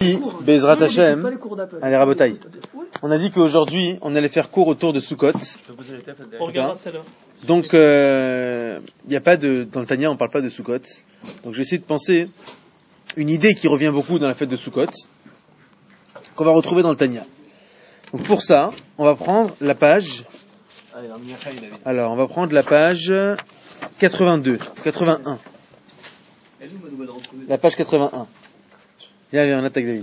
dit, Bezrat Hashem, allez Rabotai, on a dit qu'aujourd'hui, on allait faire cours autour de Sukkot. On regardera tout à l'heure. Donc, y a pas dans le Tanya, on parle pas de Sukkot. Donc, j'ai essayé de penser une idée qui revient beaucoup dans la fête de Sukkot, qu'on va retrouver dans le Tanya. Donc, pour ça, on va prendre la page. Alors, on va prendre la page 81. La page 81. Viens, on attaque David.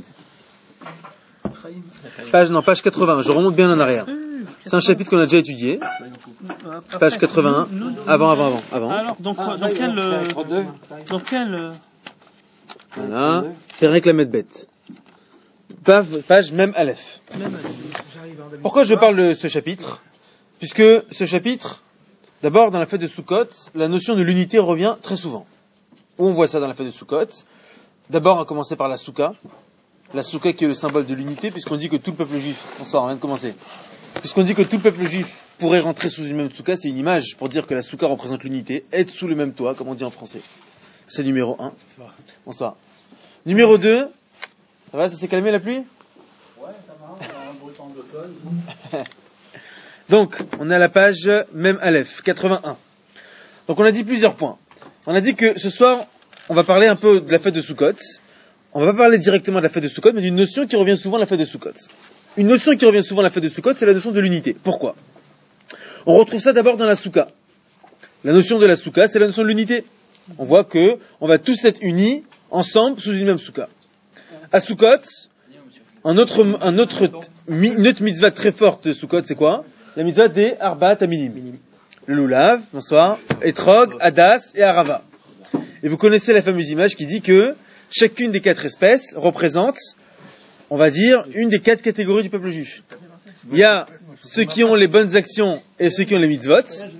Page 80, je remonte bien en arrière. C'est un chapitre qu'on a déjà étudié. Page 81. Avant. Alors, dans quel Voilà. Perek la Medbet. Page même Aleph. Pourquoi je parle de ce chapitre? Puisque ce chapitre, d'abord dans la fête de Sukkot, la notion de l'unité revient très souvent. Où on voit ça dans la fête de Sukkot? D'abord, on va commencer par la Souka. La Souka qui est le symbole de l'unité, puisqu'on dit que tout le peuple juif, bonsoir, on vient de commencer. Puisqu'on dit que tout le peuple juif pourrait rentrer sous une même Souka, c'est une image pour dire que la Souka représente l'unité, être sous le même toit, comme on dit en français. C'est numéro 1. Bonsoir. Numéro 2. Ça va, ça s'est calmé la pluie? Ouais, ça va, on a un beau temps d'automne. Donc, on est à la page même Aleph, 81. Donc on a dit plusieurs points. On a dit que ce soir, on va parler un peu de la fête de Sukkot. On va pas parler directement de la fête de Sukkot, mais d'une notion qui revient souvent à la fête de Sukkot. Une notion qui revient souvent à la fête de Sukkot, c'est la notion de l'unité. Pourquoi? On retrouve ça d'abord dans la Souka. La notion de la Souka, c'est la notion de l'unité. On voit que on va tous être unis ensemble sous une même Souka. À Sukkot, une autre mitzvah très forte de Sukkot, c'est quoi? La mitzvah des Arbaat Aminim. Le Lulav, bonsoir, Etrog, Hadas et Arava. Et vous connaissez la fameuse image qui dit que chacune des 4 espèces représente, on va dire, une des 4 catégories du peuple juif. Il y a ceux qui ont les bonnes actions et ceux qui ont les mitzvot.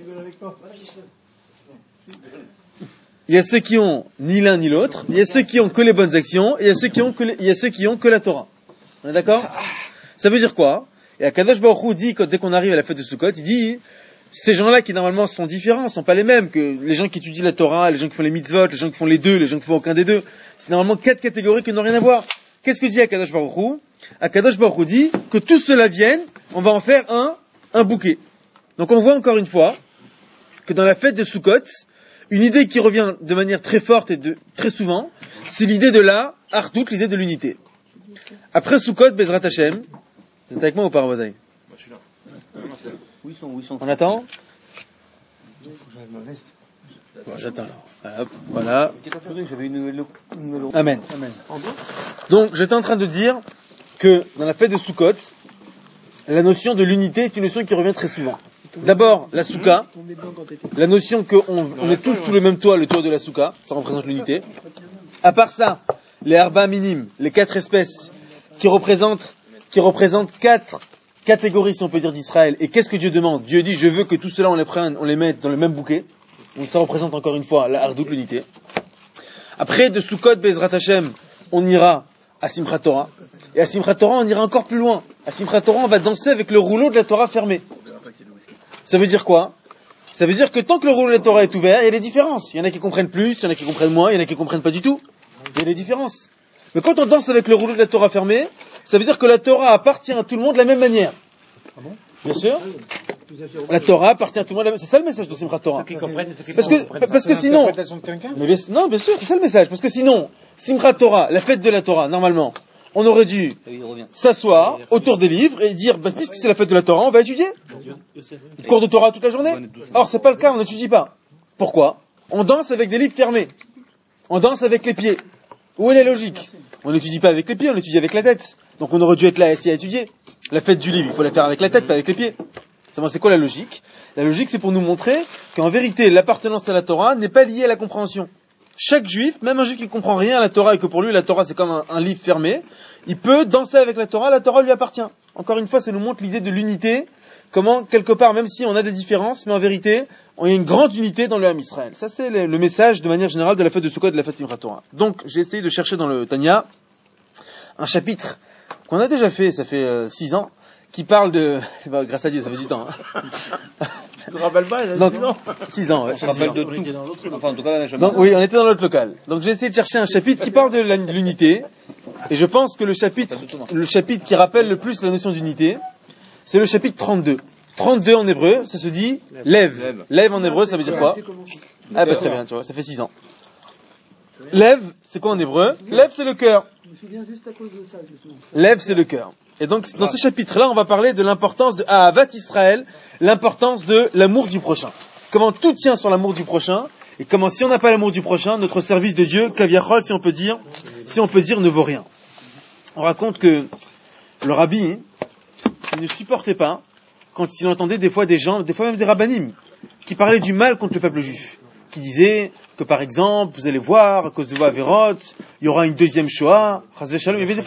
Il y a ceux qui ont ni l'un ni l'autre. Il y a ceux qui ont que les bonnes actions et il y a ceux qui ont que la Torah. On est d'accord? Ça veut dire quoi? Et Akadosh Baruch Hu dit, dès qu'on arrive à la fête de Sukkot, il dit, ces gens-là qui normalement sont différents, sont pas les mêmes que les gens qui étudient la Torah, les gens qui font les mitzvot, les gens qui font les deux, les gens qui font aucun des deux. C'est normalement 4 catégories qui n'ont rien à voir. Qu'est-ce que dit Akadosh Baruch Hu? Akadosh Baruch Hu dit que tous ceux-là viennent, on va en faire un bouquet. Donc on voit encore une fois que dans la fête de Sukkot, une idée qui revient de manière très forte et très souvent, c'est l'idée de la Ardout, l'idée de l'unité. Après Sukkot, Bezrat Hashem, vous êtes avec moi ou pas, Rabotai? Je suis là. Où ils sont? On attend? Bon, j'attends. Hop, voilà. Amen. Donc, j'étais en train de dire que dans la fête de Sukkot, la notion de l'unité est une notion qui revient très souvent. D'abord, la Souka, la notion qu'on est tous sous le même toit, le toit de la Souka, ça représente l'unité. À part ça, les Arba minimes, les 4 espèces qui représentent 4 catégories, si on peut dire, d'Israël. Et qu'est-ce que Dieu demande? Dieu dit, je veux que tout cela, on les prenne, on les mette dans le même bouquet. Donc ça représente encore une fois la Ardout, l'unité. Après, de Sukkot, Bezrat Hashem, on ira à Simchat Torah. Et à Simchat Torah, on ira encore plus loin. À Simchat Torah, on va danser avec le rouleau de la Torah fermé. Ça veut dire quoi? Ça veut dire que tant que le rouleau de la Torah est ouvert, il y a des différences. Il y en a qui comprennent plus, il y en a qui comprennent moins, il y en a qui comprennent pas du tout. Il y a des différences. Mais quand on danse avec le rouleau de la Torah fermé, ça veut dire que la Torah appartient à tout le monde de la même manière. Ah bon? Bien sûr. La Torah appartient à tout le monde de la même manière. C'est ça le message de Simchat Torah. Parce que sinon, non, bien sûr, c'est ça le message. Parce que sinon, Simchat Torah, la fête de la Torah, normalement, on aurait dû s'asseoir autour des livres et dire, puisque c'est la fête de la Torah, on va étudier. Cours de Torah toute la journée. Or, c'est pas le cas, on n'étudie pas. Pourquoi? On danse avec des livres fermés. On danse avec les pieds. Où est la logique? On n'étudie pas avec les pieds, on étudie avec la tête. Donc on aurait dû être là assis à étudier. La fête du livre, il faut la faire avec la tête, pas avec les pieds. C'est quoi la logique? La logique, c'est pour nous montrer qu'en vérité, l'appartenance à la Torah n'est pas liée à la compréhension. Chaque juif, même un juif qui ne comprend rien à la Torah et que pour lui la Torah c'est comme un livre fermé, il peut danser avec la Torah lui appartient. Encore une fois, ça nous montre l'idée de l'unité, comment quelque part, même si on a des différences, mais en vérité, il y a une grande unité dans le Ham Israël. Ça c'est le message de manière générale de la fête de Sukkot, de la fête Simchat Torah. Donc j'ai essayé de chercher dans le Tanya un chapitre qu'on a déjà fait, ça fait 6 ans, qui parle de... grâce à Dieu, ça fait du temps. Tu te rappelles pas, il a Donc, 6 ans. 6 ans, ouais. On se rappelle de tout. Enfin, en tout cas, là, Donc, oui, on était dans l'autre local. Donc, j'ai essayé de chercher un chapitre qui parle de l'unité. Et je pense que le chapitre qui rappelle le plus la notion d'unité, c'est le chapitre 32. 32 en hébreu, ça se dit lève. Lève en hébreu, ça veut dire quoi? Ah bah très bien, tu vois, ça fait 6 ans. Lève, c'est quoi en hébreu? Lève, c'est le cœur. Je me souviens juste à cause de ça, justement. Lève, c'est le cœur. Et donc, dans ce chapitre-là, on va parler de l'importance de Ahavat Israël, l'importance de l'amour du prochain. Comment tout tient sur l'amour du prochain, et comment, si on n'a pas l'amour du prochain, notre service de Dieu, Kaviachol, si on peut dire, ne vaut rien. On raconte que le rabbi, il ne supportait pas quand il entendait des fois des gens, des fois même des rabbanim, qui parlaient du mal contre le peuple juif, qui disaient que par exemple, vous allez voir, à cause de vos avérotes, il y aura une deuxième Shoah, Chas Shalom. Il y avait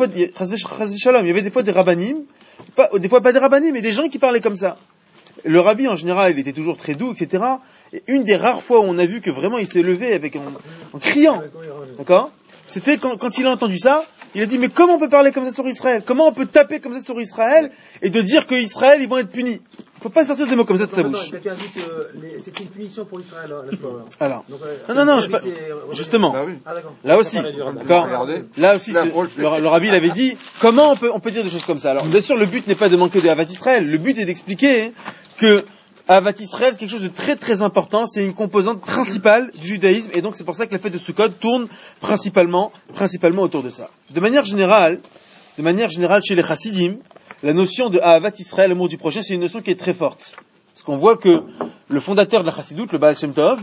des fois des rabbanim, des fois pas des rabbanim, mais des gens qui parlaient comme ça. Le rabbi, en général, il était toujours très doux, etc. Et une des rares fois où on a vu que vraiment il s'est levé en criant, d'accord? C'était quand il a entendu ça, il a dit, mais comment on peut parler comme ça sur Israël? Comment on peut taper comme ça sur Israël et de dire que Israël, ils vont être punis? Il ne faut pas sortir des mots comme ça de sa bouche. Quelqu'un dit que c'est une punition pour Israël, la Shoah. Alors, non, justement. Là aussi, d'accord. Là aussi, le rabbi l'avait dit. Comment on peut dire des choses comme ça? Alors, bien sûr, le but n'est pas de manquer de Havat Israël. Le but est d'expliquer que Havat Israël, c'est quelque chose de très très important. C'est une composante principale du judaïsme, et donc c'est pour ça que la fête de Sukkot tourne principalement autour de ça. De manière générale, chez les Chassidim, la notion de Ahavat Israël, l'amour du prochain, c'est une notion qui est très forte. Parce qu'on voit que le fondateur de la Chassidoute, le Baal Shem Tov,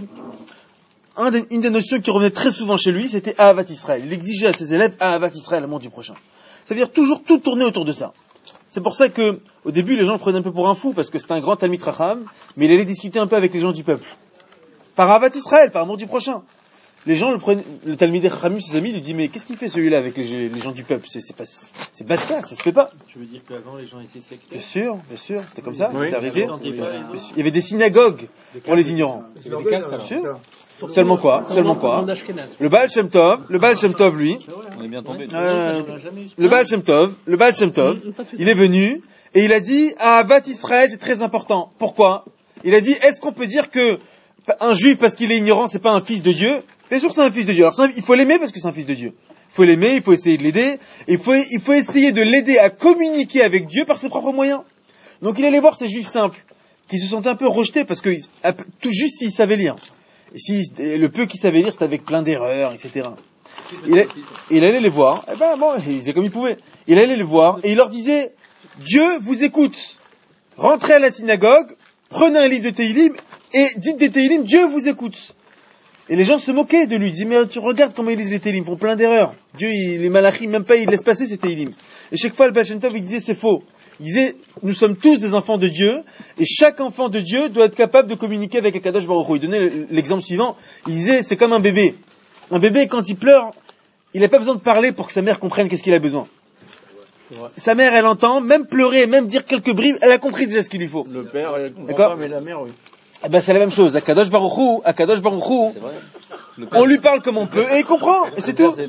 une des notions qui revenait très souvent chez lui, c'était Ahavat Israël. Il exigeait à ses élèves Ahavat Israël, l'amour du prochain. Ça veut dire toujours tout tourner autour de ça. C'est pour ça que, au début, les gens le prenaient un peu pour un fou, parce que c'était un grand Talmid Racham, mais il allait discuter un peu avec les gens du peuple. Par Ahavat Israël, par amour du prochain. Les gens le Talmidei Chachamim, ses amis, lui dit, mais qu'est-ce qu'il fait celui-là avec les gens du peuple? C'est basse classe, ça se fait pas. Tu veux dire qu'avant les gens étaient sectaires? Bien sûr, c'était comme ça, Oui. c'était arrivé. Il y avait des synagogues pour les ignorants. Il y avait des castes, Bien alors. sûr. Seulement quoi? Le Baal Shem Tov, lui, On est bien tombé. le Baal Shem Tov, il est venu, et il a dit, Ahavat Israël, c'est très important. Pourquoi? Il a dit, est-ce qu'on peut dire que un juif, parce qu'il est ignorant, c'est pas un fils de Dieu? Bien sûr que c'est un fils de Dieu. Alors il faut l'aimer parce que c'est un fils de Dieu. Il faut l'aimer, il faut essayer de l'aider, et il faut essayer de l'aider à communiquer avec Dieu par ses propres moyens. Donc il allait voir ces juifs simples, qui se sentaient un peu rejetés, parce que tout juste s'ils savaient lire. Et le peu qu'ils savaient lire, c'était avec plein d'erreurs, etc. Il allait les voir, il faisait comme il pouvait. Il allait les voir, et il leur disait, Dieu vous écoute. Rentrez à la synagogue, prenez un livre de Tehillim, et dites des Tehillim, Dieu vous écoute. Et les gens se moquaient de lui. Ils disaient, mais tu regardes comment ils lisent les Tehillim, ils font plein d'erreurs. Dieu, les malachim, même pas, ils laissent passer ces Tehillim. Et chaque fois, le Baal Shem Tov, il disait, c'est faux. Il disait, nous sommes tous des enfants de Dieu, et chaque enfant de Dieu doit être capable de communiquer avec Akadosh Baruch Hu. Il donnait l'exemple suivant. Il disait, c'est comme un bébé. Un bébé, quand il pleure, il n'a pas besoin de parler pour que sa mère comprenne qu'est-ce qu'il a besoin. Sa mère, elle entend, même pleurer, même dire quelques bribes, elle a compris déjà ce qu'il lui faut. Le père, il comprend D'accord. pas, mais la mère, oui. Eh ben, c'est la même chose. Akadosh Baruch Hu, on lui parle comme on peut, et il comprend, et c'est tout. C'est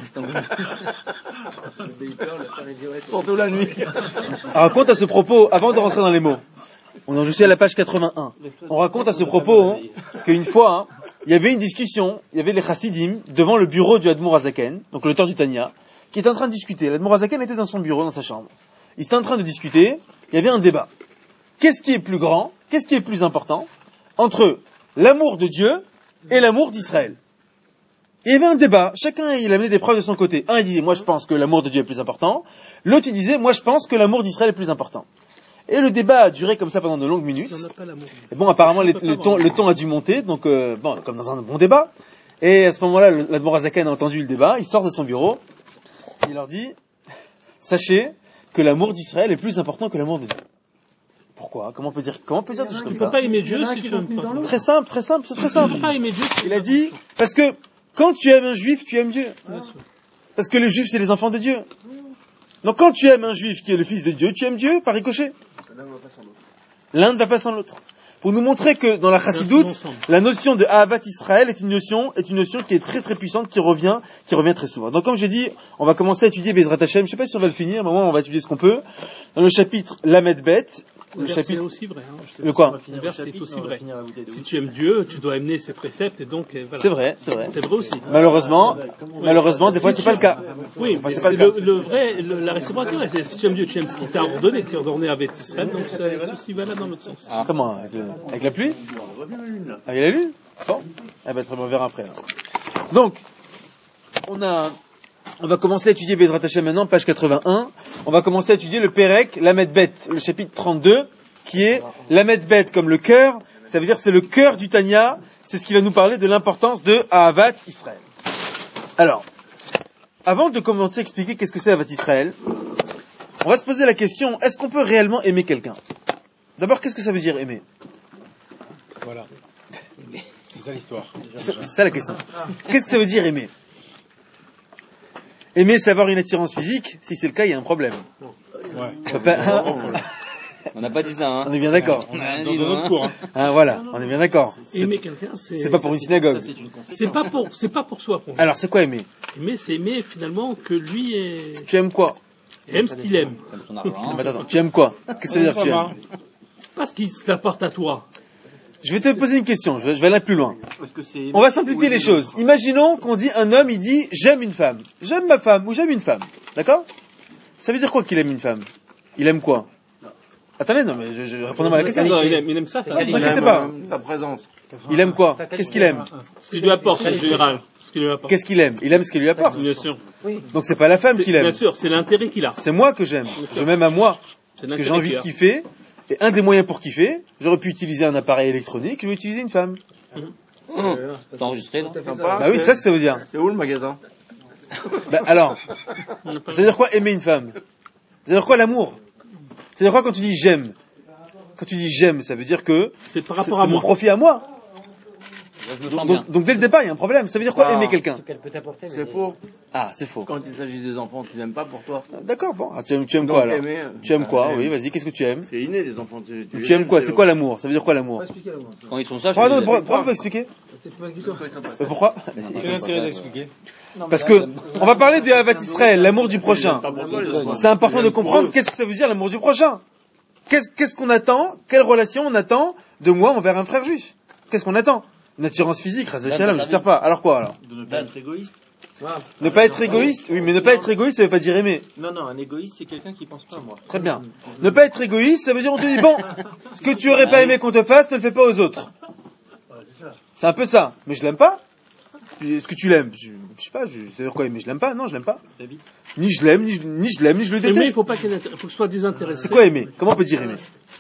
surtout la nuit. On raconte à ce propos, avant de rentrer dans les mots, je suis à la page 81, on raconte à ce propos qu'une fois, il y avait une discussion, il y avait les Chassidim devant le bureau du Admour Hazaken, donc l'auteur du Tanya, qui était en train de discuter. L'Admour Hazaken était dans son bureau, dans sa chambre. Ils étaient en train de discuter, il y avait un débat. Qu'est-ce qui est plus grand, qu'est-ce qui est plus important entre l'amour de Dieu et l'amour d'Israël? Il y avait un débat, chacun il amenait des preuves de son côté. Un il disait, moi je pense que l'amour de Dieu est plus important. L'autre il disait, moi je pense que l'amour d'Israël est plus important. Et le débat a duré comme ça pendant de longues minutes. Et bon, apparemment le ton a dû monter, donc comme dans un bon débat. Et à ce moment-là, l'Admour Hazaken a entendu le débat, il sort de son bureau, il leur dit, sachez que l'amour d'Israël est plus important que l'amour de Dieu. Pourquoi? Comment on peut dire des choses comme ça? Tu peux pas aimer Dieu si tu aimes pas. Très simple, c'est très simple. Tu peux pas aimer Dieu. Il a dit, parce que quand tu aimes un juif, tu aimes Dieu. Parce que les juifs, c'est les enfants de Dieu. Donc quand tu aimes un juif qui est le fils de Dieu, tu aimes Dieu par ricochet. L'un ne va pas sans l'autre. Pour nous montrer que dans la Chassidoute, la notion de Ahavat Israël est une notion qui est très très puissante, qui revient très souvent. Donc comme j'ai dit, on va commencer à étudier Bezrat Hashem. Je sais pas si on va le finir, mais au moins on va étudier ce qu'on peut. dans le chapitre Lamed Bet, le C'est chapitre... aussi vrai. Hein. Le quoi? Le verset est aussi vrai. Si tu aimes Dieu, tu dois aimer ses préceptes et donc voilà. C'est vrai, c'est vrai. C'est vrai aussi. Malheureusement, des fois, c'est pas le cas. Oui, mais c'est pas c'est le cas. le vrai, la réciproque, c'est si tu aimes Dieu, tu aimes ce qu'il t'a ordonné, tu as ordonné avec Israël, donc c'est aussi valable dans l'autre sens. Comment? Avec la pluie? Avec la lune? Bon. Eh ben, très bien, on verra après. Alors. Donc, on va commencer à étudier Bezrat Hashem maintenant, page 81. On va commencer à étudier le Perek, Lamed Bet, le chapitre 32, qui est Lamed Bet comme le cœur. Ça veut dire c'est le cœur du Tanya. C'est ce qui va nous parler de l'importance de Ahavat Israël. Alors, avant de commencer à expliquer qu'est-ce que c'est Ahavat Israël, on va se poser la question, est-ce qu'on peut réellement aimer quelqu'un? D'abord, qu'est-ce que ça veut dire aimer? Voilà. C'est ça l'histoire. C'est ça la question. Qu'est-ce que ça veut dire aimer? Aimer, c'est avoir une attirance physique. Si c'est le cas, il y a un problème. Ouais. On n'a pas dit ça, hein. On est bien d'accord. On a rien Dans dit, un autre hein. cours, hein. Hein, voilà, on est bien d'accord. Aimer quelqu'un, C'est pas pour une synagogue. c'est pas pour soi. Pour Alors, c'est quoi aimer? aimer, c'est aimer finalement que lui Tu aimes quoi? aime ce qu'il aime. Comme son argent. Mais attends, tu aimes quoi? Qu'est-ce que ça veut dire que tu aimes? Pas ce qu'il t'apporte à toi. Je vais te poser une question, je vais aller plus loin. Est-ce que c'est On va simplifier les choses. Imaginons qu'on dit un homme, il dit j'aime une femme. J'aime ma femme ou j'aime une femme. D'accord? Ça veut dire quoi qu'il aime une femme? Il aime quoi? Attendez, non, mais je répondez-moi à la question. Non, il aime ça. Ne vous inquiétez pas. Sa présence. Il aime quoi? Qu'est-ce qu'il aime? Ce qu'il lui apporte en général. Ce qu'il lui apporte. Qu'est-ce qu'il aime? Il aime ce qu'il lui apporte. Bien sûr. Donc c'est pas la femme qu'il aime. Bien sûr, c'est l'intérêt qu'il a. C'est moi que j'aime. Je m'aime à moi. C'est Parce que j'ai l'intérêt envie qu'il de a. kiffer. Et un des moyens pour kiffer, j'aurais pu utiliser un appareil électronique, je vais utiliser une femme. T'as enregistré, là? Bah oui, c'est ça ce que ça veut dire. C'est où le magasin? Bah alors, ça veut dire quoi aimer une femme? Ça veut dire quoi l'amour? Ça veut dire quoi quand tu dis j'aime? Quand tu dis j'aime, ça veut dire que C'est par rapport à mon moi. profit à moi. Je me sens bien. Donc dès le départ, il y a un problème. Ça veut dire quoi aimer quelqu'un? C'est faux. Ah, c'est faux. Quand il s'agit des enfants, tu n'aimes pas pour toi. D'accord, bon. Ah, tu aimes Donc, quoi alors? aimer, Tu aimes quoi? aimer. Oui, vas-y, qu'est-ce que tu aimes? C'est inné, les enfants. Tu aimes quoi? C'est quoi l'amour? Ça veut dire quoi l'amour? Quand ils sont sages, Pourquoi je les aime. on peut expliquer? Pourquoi? Quel intérêt d'expliquer? Parce que on va parler de Ahavat Israël, l'amour du prochain. C'est important de comprendre qu'est-ce que ça veut dire l'amour du prochain. Qu'est-ce qu'on attend? Quelle relation on attend de moi envers un frère juif? Qu'est-ce qu'on attend? Une attirance physique, j'espère pas. Alors quoi alors? De ne pas être égoïste. Ne pas être égoïste? Oui, mais ne pas être égoïste, ça veut pas dire aimer. Non, un égoïste, c'est quelqu'un qui pense pas à moi. Très bien. Ne pas être égoïste, ça veut dire on te dit bon, ce que tu aurais pas aimé qu'on te fasse, ne le fais pas aux autres. C'est un peu ça. Mais je l'aime pas. Est-ce que tu l'aimes? Je sais pas, ça veut dire quoi aimer? Je l'aime pas? Non, je l'aime pas. David. Ni je l'aime, ni je l'aime, ni je le Aimer, il déteste. faut pas qu'il faut que ce soit désintéressé. C'est quoi aimer? Comment on peut dire aimer?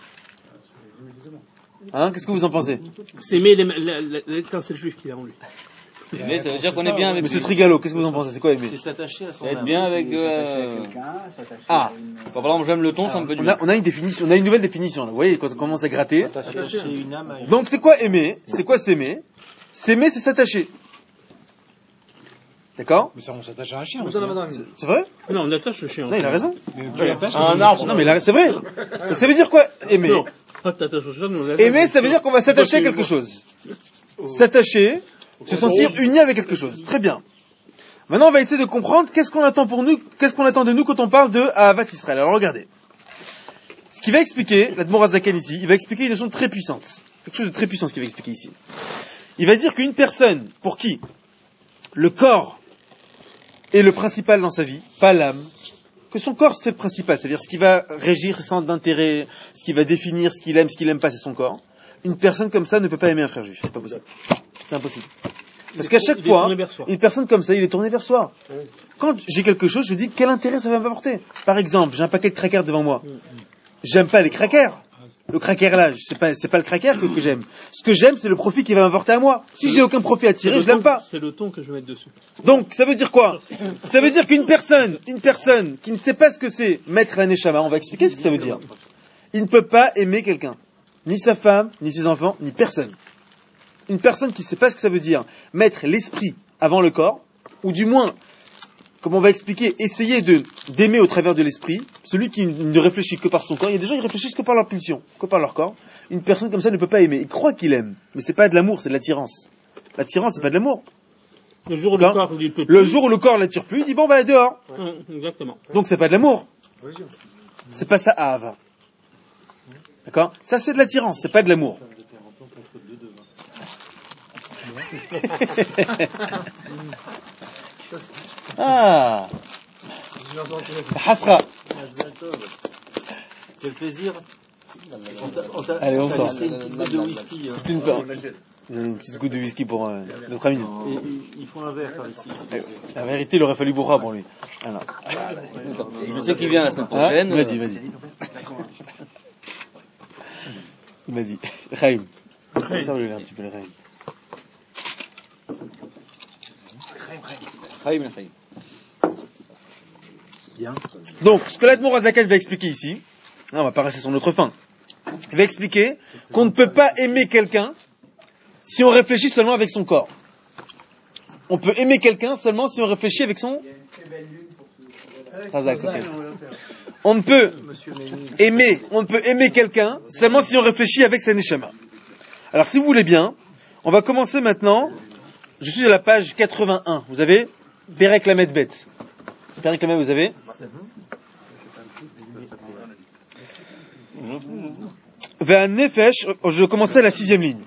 Hein? Qu'est-ce que vous en pensez? C'est aimer l'étincelle juive qu'il a en lui. Mais ça veut dire qu'on est bien avec Monsieur Trigalo, qu'est-ce que vous en pensez? C'est quoi aimer? C'est s'attacher à son Être âme. bien avec. Ah, Par exemple, j'aime le thon, ça me fait du on bien. a une définition, on a une nouvelle définition là. Vous voyez, quand on commence à gratter. Attacher une âme à une. Donc c'est quoi aimer? C'est quoi s'aimer? S'aimer, c'est s'attacher. D'accord? Mais ça, on s'attache à un chien aussi. C'est vrai? Non, on attache le chien. Non, il a raison. Tu l'attaches À un arbre. Non, mais là, c'est vrai. Donc ça veut dire quoi aimer? Non, pas t'attaches au chien, nous, on l'attache. Aimer, ça veut dire qu'on va s'attacher à quelque chose. S'attacher, se sentir uni avec quelque chose. Très bien. Maintenant, on va essayer de comprendre qu'est-ce qu'on attend pour nous, qu'est-ce qu'on attend de nous quand on parle de Ahavat Israël. Alors regardez. Ce qu'il va expliquer, l'Admor Azaken ici, il va expliquer une notion très puissante. Quelque chose de très puissant ce qu'il va expliquer ici. Il va dire qu'une personne pour qui le corps est le principal dans sa vie, pas l'âme, que son corps c'est le principal, c'est-à-dire ce qui va régir ses centres d'intérêt, ce qui va définir ce qu'il aime pas, c'est son corps. Une personne comme ça ne peut pas aimer un frère juif, c'est pas possible. C'est impossible. Parce qu'à chaque fois, une personne comme ça, il est tourné vers soi. Quand j'ai quelque chose, je dis quel intérêt ça va m'apporter. Par exemple, j'ai un paquet de crackers devant moi. J'aime pas les crackers. Le cracker là, c'est pas le cracker que j'aime. Ce que j'aime, c'est le profit qui va m'apporter à moi. Si j'ai aucun profit à tirer, je l'aime pas. C'est le ton que je vais mettre dessus. Donc, ça veut dire quoi? Ça veut dire qu'une personne qui ne sait pas ce que c'est mettre la neshama, on va expliquer ce que ça veut dire. Il ne peut pas aimer quelqu'un. Ni sa femme, ni ses enfants, ni personne. Une personne qui ne sait pas ce que ça veut dire mettre l'esprit avant le corps, ou du moins, comme on va expliquer, essayer d'aimer au travers de l'esprit, celui qui ne réfléchit que par son corps. Il y a des gens qui réfléchissent que par leur pulsion, que par leur corps. Une personne comme ça ne peut pas aimer. Il croit qu'il aime, mais c'est pas de l'amour, c'est de l'attirance. L'attirance, c'est pas de l'amour. Le jour où le corps, il peut plus. Le jour où le corps l'attire plus, il dit bon bah dehors. Exactement. Donc c'est pas de l'amour. C'est pas ça Ahava. D'accord? Ça c'est de l'attirance, c'est pas de l'amour. Ah, Hasra. Quel plaisir. Allez, on sort. C'est une petite goutte de whisky. Hein. Une petite goutte de whisky pour notre ami. Et ils font un verre par ici. La vérité, il aurait fallu bourra pour lui. Alors. Je sais qu'il vient la semaine prochaine. Vas-y. Vas-y. Chaim. Ça, on lui un petit peu le Chaim. Bien. Donc, ce que l'Admour Azaken va expliquer ici, on va pas rester sur notre fin. Il va expliquer qu'on ne peut pas aimer quelqu'un si on réfléchit seulement avec son corps. On peut aimer quelqu'un seulement si on réfléchit avec son... On ne peut aimer quelqu'un seulement si on réfléchit avec sa neshama. Alors, si vous voulez bien, on va commencer maintenant. Je suis à la page 81. Vous avez Perek Lamed Bet. Perek Lamed, vous avez Ve'anefesh, je commençais à la 6e ligne.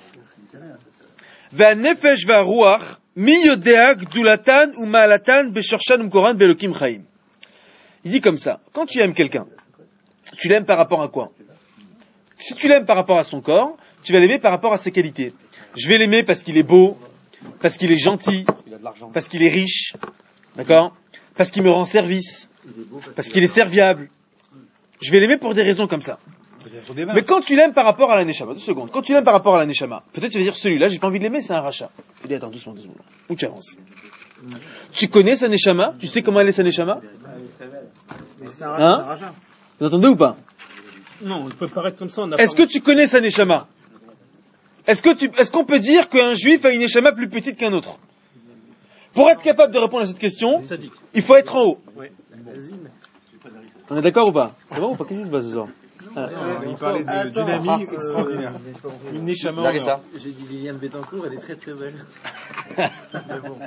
Ve'anefesh ve'aruach mi yodea gdulatan ou ma'alatan be'shorshan umkoran be'elokim chaim. Il dit comme ça, quand tu aimes quelqu'un, tu l'aimes par rapport à quoi? Si tu l'aimes par rapport à son corps, tu vas l'aimer par rapport à ses qualités. Je vais l'aimer parce qu'il est beau, parce qu'il est gentil, parce qu'il est riche, d'accord? Parce qu'il me rend service, parce qu'il est serviable. Je vais l'aimer pour des raisons comme ça. Mais quand tu l'aimes par rapport à la neshama, 2 secondes, quand tu l'aimes par rapport à la neshama, peut-être tu vas dire celui-là, j'ai pas envie de l'aimer, c'est un rachat. Il dit attends, doucement. Où tu avances? Tu connais sa neshama? Tu sais comment elle est sa neshama? Hein? Vous entendez ou pas? Non, il peut paraître comme ça. Est-ce que tu connais sa neshama? Est-ce qu'on peut dire qu'un juif a une neshama plus petite qu'un autre? Pour être capable de répondre à cette question, il faut être en haut. On est d'accord ou pas? C'est bon ou pas? Qu'est-ce qui se passe ce soir? Il parlait de dynamique extraordinaire. Une neshama. J'ai dit Liliane Bettencourt, elle est très très belle. Mais bon.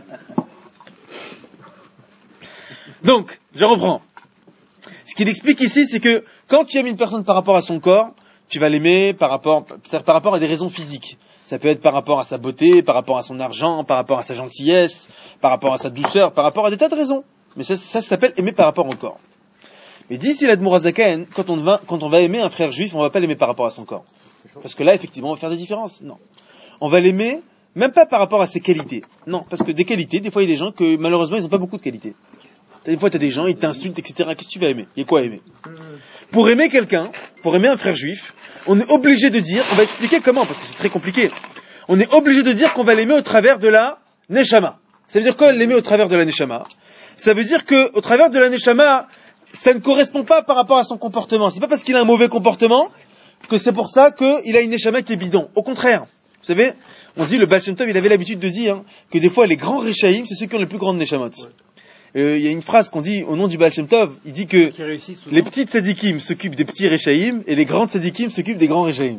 Donc, je reprends. Ce qu'il explique ici, c'est que quand tu aimes une personne par rapport à son corps, tu vas l'aimer par rapport à des raisons physiques. Ça peut être par rapport à sa beauté, par rapport à son argent, par rapport à sa gentillesse, par rapport à sa douceur, par rapport à des tas de raisons. Mais ça s'appelle aimer par rapport au corps. Mais dit ici l'Admour Azaken, quand on va aimer un frère juif, on va pas l'aimer par rapport à son corps. Parce que là, effectivement, on va faire des différences. Non. On va l'aimer, même pas par rapport à ses qualités. Non, parce que des qualités, des fois, il y a des gens que, malheureusement, ils ont pas beaucoup de qualités. Des fois, tu as des gens, ils t'insultent, etc. Qu'est-ce que tu vas aimer? Il y a quoi à aimer? Pour aimer quelqu'un, pour aimer un frère juif, on est obligé de dire, on va expliquer comment, parce que c'est très compliqué. On est obligé de dire qu'on va l'aimer au travers de la neshama. Ça veut dire quoi, l'aimer au travers de la neshama? Ça veut dire que, au travers de la neshama, ça ne correspond pas par rapport à son comportement. C'est pas parce qu'il a un mauvais comportement que c'est pour ça qu'il a une neshama qui est bidon. Au contraire. Vous savez, on dit, le Baal Shem Tov, il avait l'habitude de dire que des fois, les grands Rechaïm, c'est ceux qui ont les plus grandes neshamot. Il y a une phrase qu'on dit au nom du Baal Shem Tov, il dit que les petites tzadikim s'occupent des petits Rechaïm et les grandes tzadikim s'occupent des grands Rechaïm.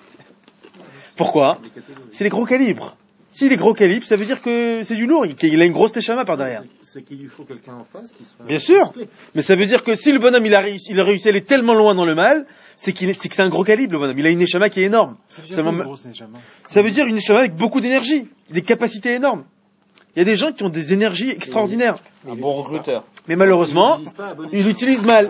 Pourquoi? C'est les gros calibres. Si les gros calibres, ça veut dire que c'est du lourd, qu'il a une grosse neshama par derrière. C'est qu'il lui faut quelqu'un en face qui soit... Bien sûr, mais ça veut dire que si le bonhomme il a réussi à aller tellement loin dans le mal, c'est que c'est un gros calibre le bonhomme. Il a une neshama qui est énorme. Ça veut dire une neshama avec beaucoup d'énergie, des capacités énormes. Il y a des gens qui ont des énergies extraordinaires. Un bon recruteur. Mais malheureusement, ils l'utilisent mal.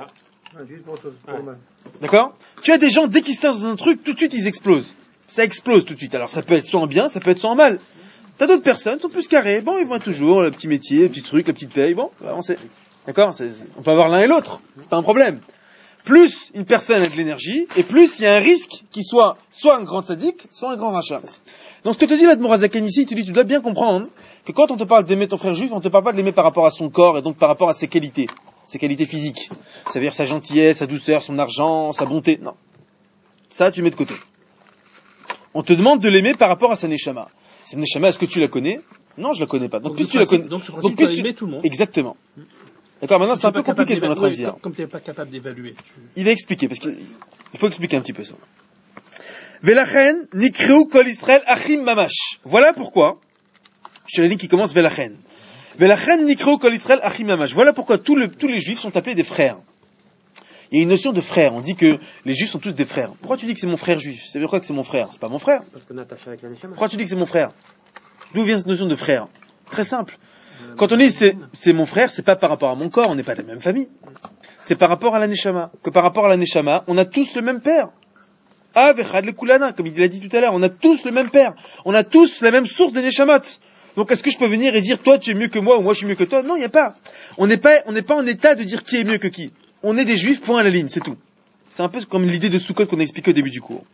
D'accord? Tu as des gens, dès qu'ils se lancent dans un truc, tout de suite ils explosent. Ça explose tout de suite. Alors ça peut être soit en bien, ça peut être soit en mal. T'as d'autres personnes, sont plus carrées. Bon, ils vont toujours, le petit métier, le petit truc, la petite paye. Bon, on sait. D'accord? On peut avoir l'un et l'autre. C'est pas un problème. Plus une personne a de l'énergie, et plus il y a un risque qu'il soit un grand sadique, soit un grand rachat. Donc ce que te dit l'Admour Azaken ici, tu dois bien comprendre que quand on te parle d'aimer ton frère juif, on te parle pas de l'aimer par rapport à son corps, et donc par rapport à ses qualités physiques. Ça veut dire sa gentillesse, sa douceur, son argent, sa bonté. Non. Ça, tu mets de côté. On te demande de l'aimer par rapport à sa neshama. Cette neshama, est-ce que tu la connais? Non, je la connais pas. Donc puisque tu la connais, donc tu vas aimer tout le monde. Exactement. D'accord, maintenant c'est un peu compliqué ce qu'on est en train de dire. Comme tu n'es pas capable d'évaluer. Il va expliquer, parce qu'il faut expliquer un petit peu ça. Velachen nikreu kol Israël achim mamash. Voilà pourquoi, sur la ligne qui commence Velachen. Velachen nikreu kol Israël achim mamash. Voilà pourquoi tous les juifs sont appelés des frères. il y a une notion de frère. On dit que les juifs sont tous des frères. Pourquoi tu dis que c'est mon frère juif? Ça veut dire quoi que c'est mon frère? C'est pas mon frère. Parce qu'on est attaché avec la Neshama. Pourquoi tu dis que c'est mon frère? D'où vient cette notion de frère? Très simple. Quand on dit c'est mon frère, c'est pas par rapport à mon corps, on n'est pas de la même famille. C'est par rapport à la Neshama. Que par rapport à la Neshama, on a tous le même père. Ah, vechad le kulana, comme il l'a dit tout à l'heure, on a tous le même père. On a tous la même source des Neshamot. Donc est-ce que je peux venir et dire toi tu es mieux que moi ou moi je suis mieux que toi? Non, il n'y a pas. On n'est pas en état de dire qui est mieux que qui. On est des juifs, point à la ligne, c'est tout. C'est un peu comme l'idée de Sukkot qu'on a expliqué au début du cours.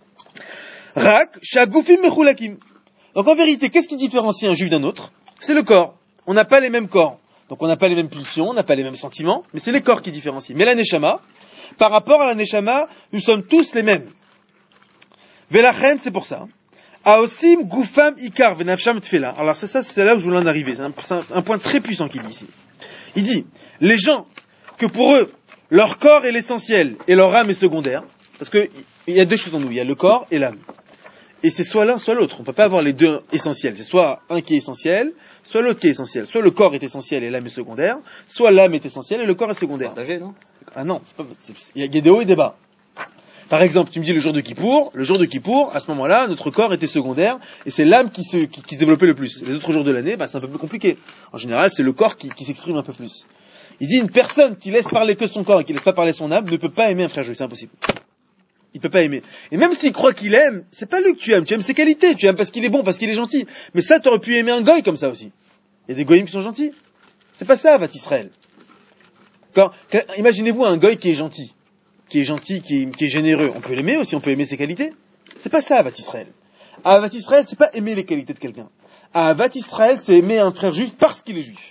Rak, shagufim mechulakim. Donc en vérité, qu'est-ce qui différencie un juif d'un autre? C'est le corps. On n'a pas les mêmes corps. Donc on n'a pas les mêmes pulsions, on n'a pas les mêmes sentiments, mais c'est les corps qui différencient. Mais la Neshama, par rapport à la Neshama, nous sommes tous les mêmes. Velachen, c'est pour ça. Aosim gufam ikar venafsham tfela. Alors c'est là où je voulais en arriver. C'est un point très puissant qu'il dit ici. Il dit, les gens, que pour eux, leur corps est l'essentiel et leur âme est secondaire, parce que il y a deux choses en nous, il y a le corps et l'âme. Et c'est soit l'un, soit l'autre. On peut pas avoir les deux essentiels. C'est soit un qui est essentiel, soit l'autre qui est essentiel. Soit le corps est essentiel et l'âme est secondaire, soit l'âme est essentielle et le corps est secondaire. Partagé, non? Ah non, il y a des hauts et des bas. Par exemple, tu me dis le jour de Kippour, à ce moment-là, notre corps était secondaire, et c'est l'âme qui se développait le plus. Les autres jours de l'année, c'est un peu plus compliqué. En général, c'est le corps qui s'exprime un peu plus. Il dit, une personne qui laisse parler que son corps et qui laisse pas parler son âme ne peut pas aimer un frère juif, c'est impossible. Il peut pas aimer. Et même s'il croit qu'il aime, c'est pas lui que tu aimes ses qualités, tu aimes parce qu'il est bon, parce qu'il est gentil. Mais ça, t'aurais pu aimer un goy comme ça aussi. Il y a des goyim qui sont gentils. C'est pas ça, Avat Israël. Imaginez-vous un goy qui est gentil, qui est généreux. On peut l'aimer aussi, on peut aimer ses qualités. C'est pas ça, Avat Israël. Avat Israël, c'est pas aimer les qualités de quelqu'un. Avat Israël, c'est aimer un frère juif parce qu'il est juif.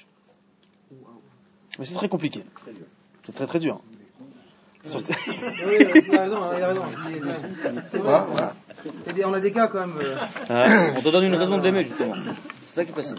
Mais c'est très compliqué. C'est très très dur. Oui, il a raison. On a des cas quand même. On te donne une raison de l'aimer, justement. C'est ça qui est passé.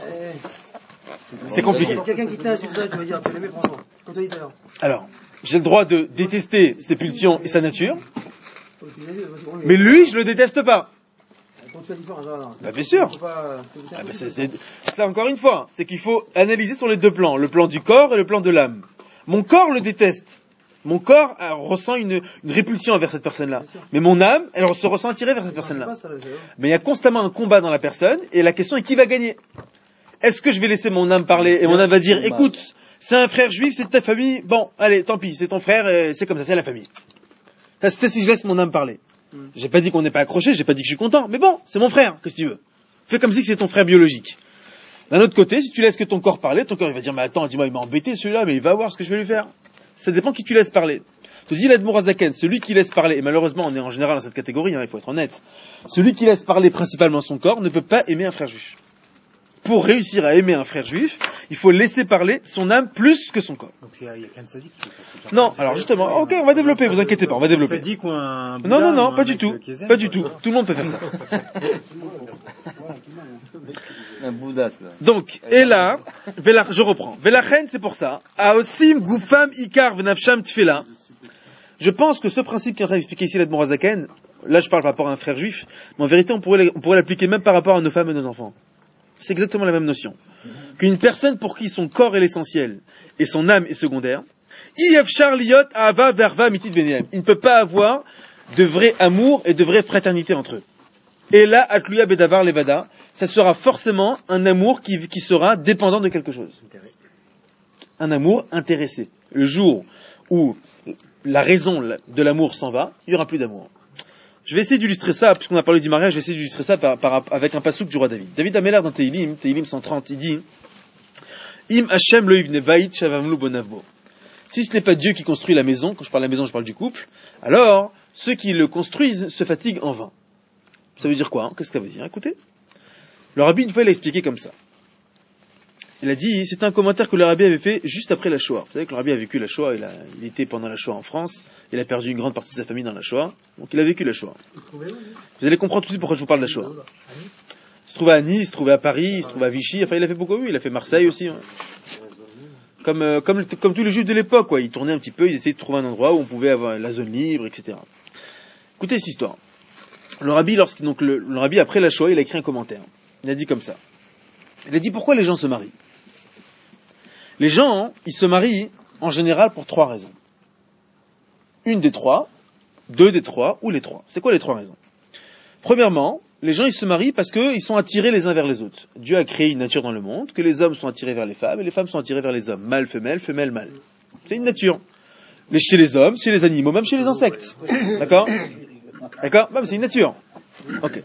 C'est compliqué. Quelqu'un qui t'insulte ça, tu vas dire, tu l'aimes franchement. Comme tu as dit tout à l'heure. Alors, j'ai le droit de détester ses pulsions et sa nature, mais lui, je le déteste pas. Bien sûr. C'est encore une fois, c'est qu'il faut analyser sur les deux plans, le plan du corps et le plan de l'âme. Mon corps le déteste. Mon corps ressent une répulsion envers cette personne-là. Mais mon âme, elle se ressent attirée vers cette personne-là. Mais il y a constamment un combat dans la personne, et la question est qui va gagner? Est-ce que je vais laisser mon âme parler, et mon âme va dire, écoute, c'est un frère juif, c'est de ta famille, bon, allez, tant pis, c'est ton frère, c'est comme ça, c'est la famille. Ça, c'est si je laisse mon âme parler. J'ai pas dit qu'on n'est pas accroché, j'ai pas dit que je suis content, mais bon, c'est mon frère, qu'est-ce que tu veux? Fais comme si c'est ton frère biologique. D'un autre côté, si tu laisses que ton corps parler, ton corps il va dire, mais attends, dis-moi, il m'a embêté celui-là, mais il va voir ce que je vais lui faire. Ça dépend qui tu laisses parler. Te dis l'Admour Azaken, celui qui laisse parler, et malheureusement on est en général dans cette catégorie, il faut être honnête, celui qui laisse parler principalement son corps ne peut pas aimer un frère juif. Pour réussir à aimer un frère juif, il faut laisser parler son âme plus que son corps. Donc il y a qu'un tzaddik qui peut pas se Non, alors justement, ok, on va développer, vous inquiétez pas, on va développer. Un tzaddik ou un Non, pas du tout, pas du tout. Tout le monde peut faire ça. Un Bouddha, là. Donc, et là, je reprends. Velachen, c'est pour ça. Aosim gufam ikar venafsham tfela. Je pense que ce principe qui est en train d'expliquer ici l'Admour Azaken, là je parle par rapport à un frère juif, mais en vérité on pourrait l'appliquer même par rapport à nos femmes et nos enfants. C'est exactement la même notion. Qu'une personne pour qui son corps est l'essentiel et son âme est secondaire, il ne peut pas avoir de vrai amour et de vraie fraternité entre eux. Et là, Atluya Bedavar Levada, ça sera forcément un amour qui sera dépendant de quelque chose. Un amour intéressé. Le jour où la raison de l'amour s'en va, il n'y aura plus d'amour. Je vais essayer d'illustrer ça, puisqu'on a parlé du mariage, je vais essayer d'illustrer ça avec un passouk du roi David. David Améler dans Teilim 130, il dit Im Hashem lo yivne vayit shavamlu bonavbo. Si ce n'est pas Dieu qui construit la maison, quand je parle de la maison, je parle du couple, alors ceux qui le construisent se fatiguent en vain. Ça veut dire quoi? Qu'est-ce que ça veut dire? Écoutez. Le rabbi, une fois, il a expliqué comme ça. Il a dit, c'est un commentaire que le rabbi avait fait juste après la Shoah. Vous savez que le rabbi a vécu la Shoah, il était pendant la Shoah en France, il a perdu une grande partie de sa famille dans la Shoah, donc il a vécu la Shoah. Vous allez comprendre tout de suite pourquoi je vous parle de la Shoah. Il se trouvait à Nice, il se trouvait à Paris, il se trouvait à Vichy, enfin il a fait beaucoup, il a fait Marseille aussi. Hein. Comme tous les juifs de l'époque, quoi. Ils tournaient un petit peu, ils essayaient de trouver un endroit où on pouvait avoir la zone libre, etc. Écoutez cette histoire. Le rabbi, le rabbi après la Shoah, il a écrit un commentaire. Il a dit comme ça. Il a dit pourquoi les gens se marient. Les gens, ils se marient en général pour 3 raisons. une des trois, deux des trois ou les trois. C'est quoi les trois raisons? Premièrement, les gens ils se marient parce qu'ils sont attirés les uns vers les autres. Dieu a créé une nature dans le monde, que les hommes sont attirés vers les femmes et les femmes sont attirées vers les hommes. Mâle, femelle, femelle, mâle. C'est une nature. Chez les hommes, chez les animaux, même chez les insectes. D'accord? D'accord? Bah, mais c'est une nature. Ok.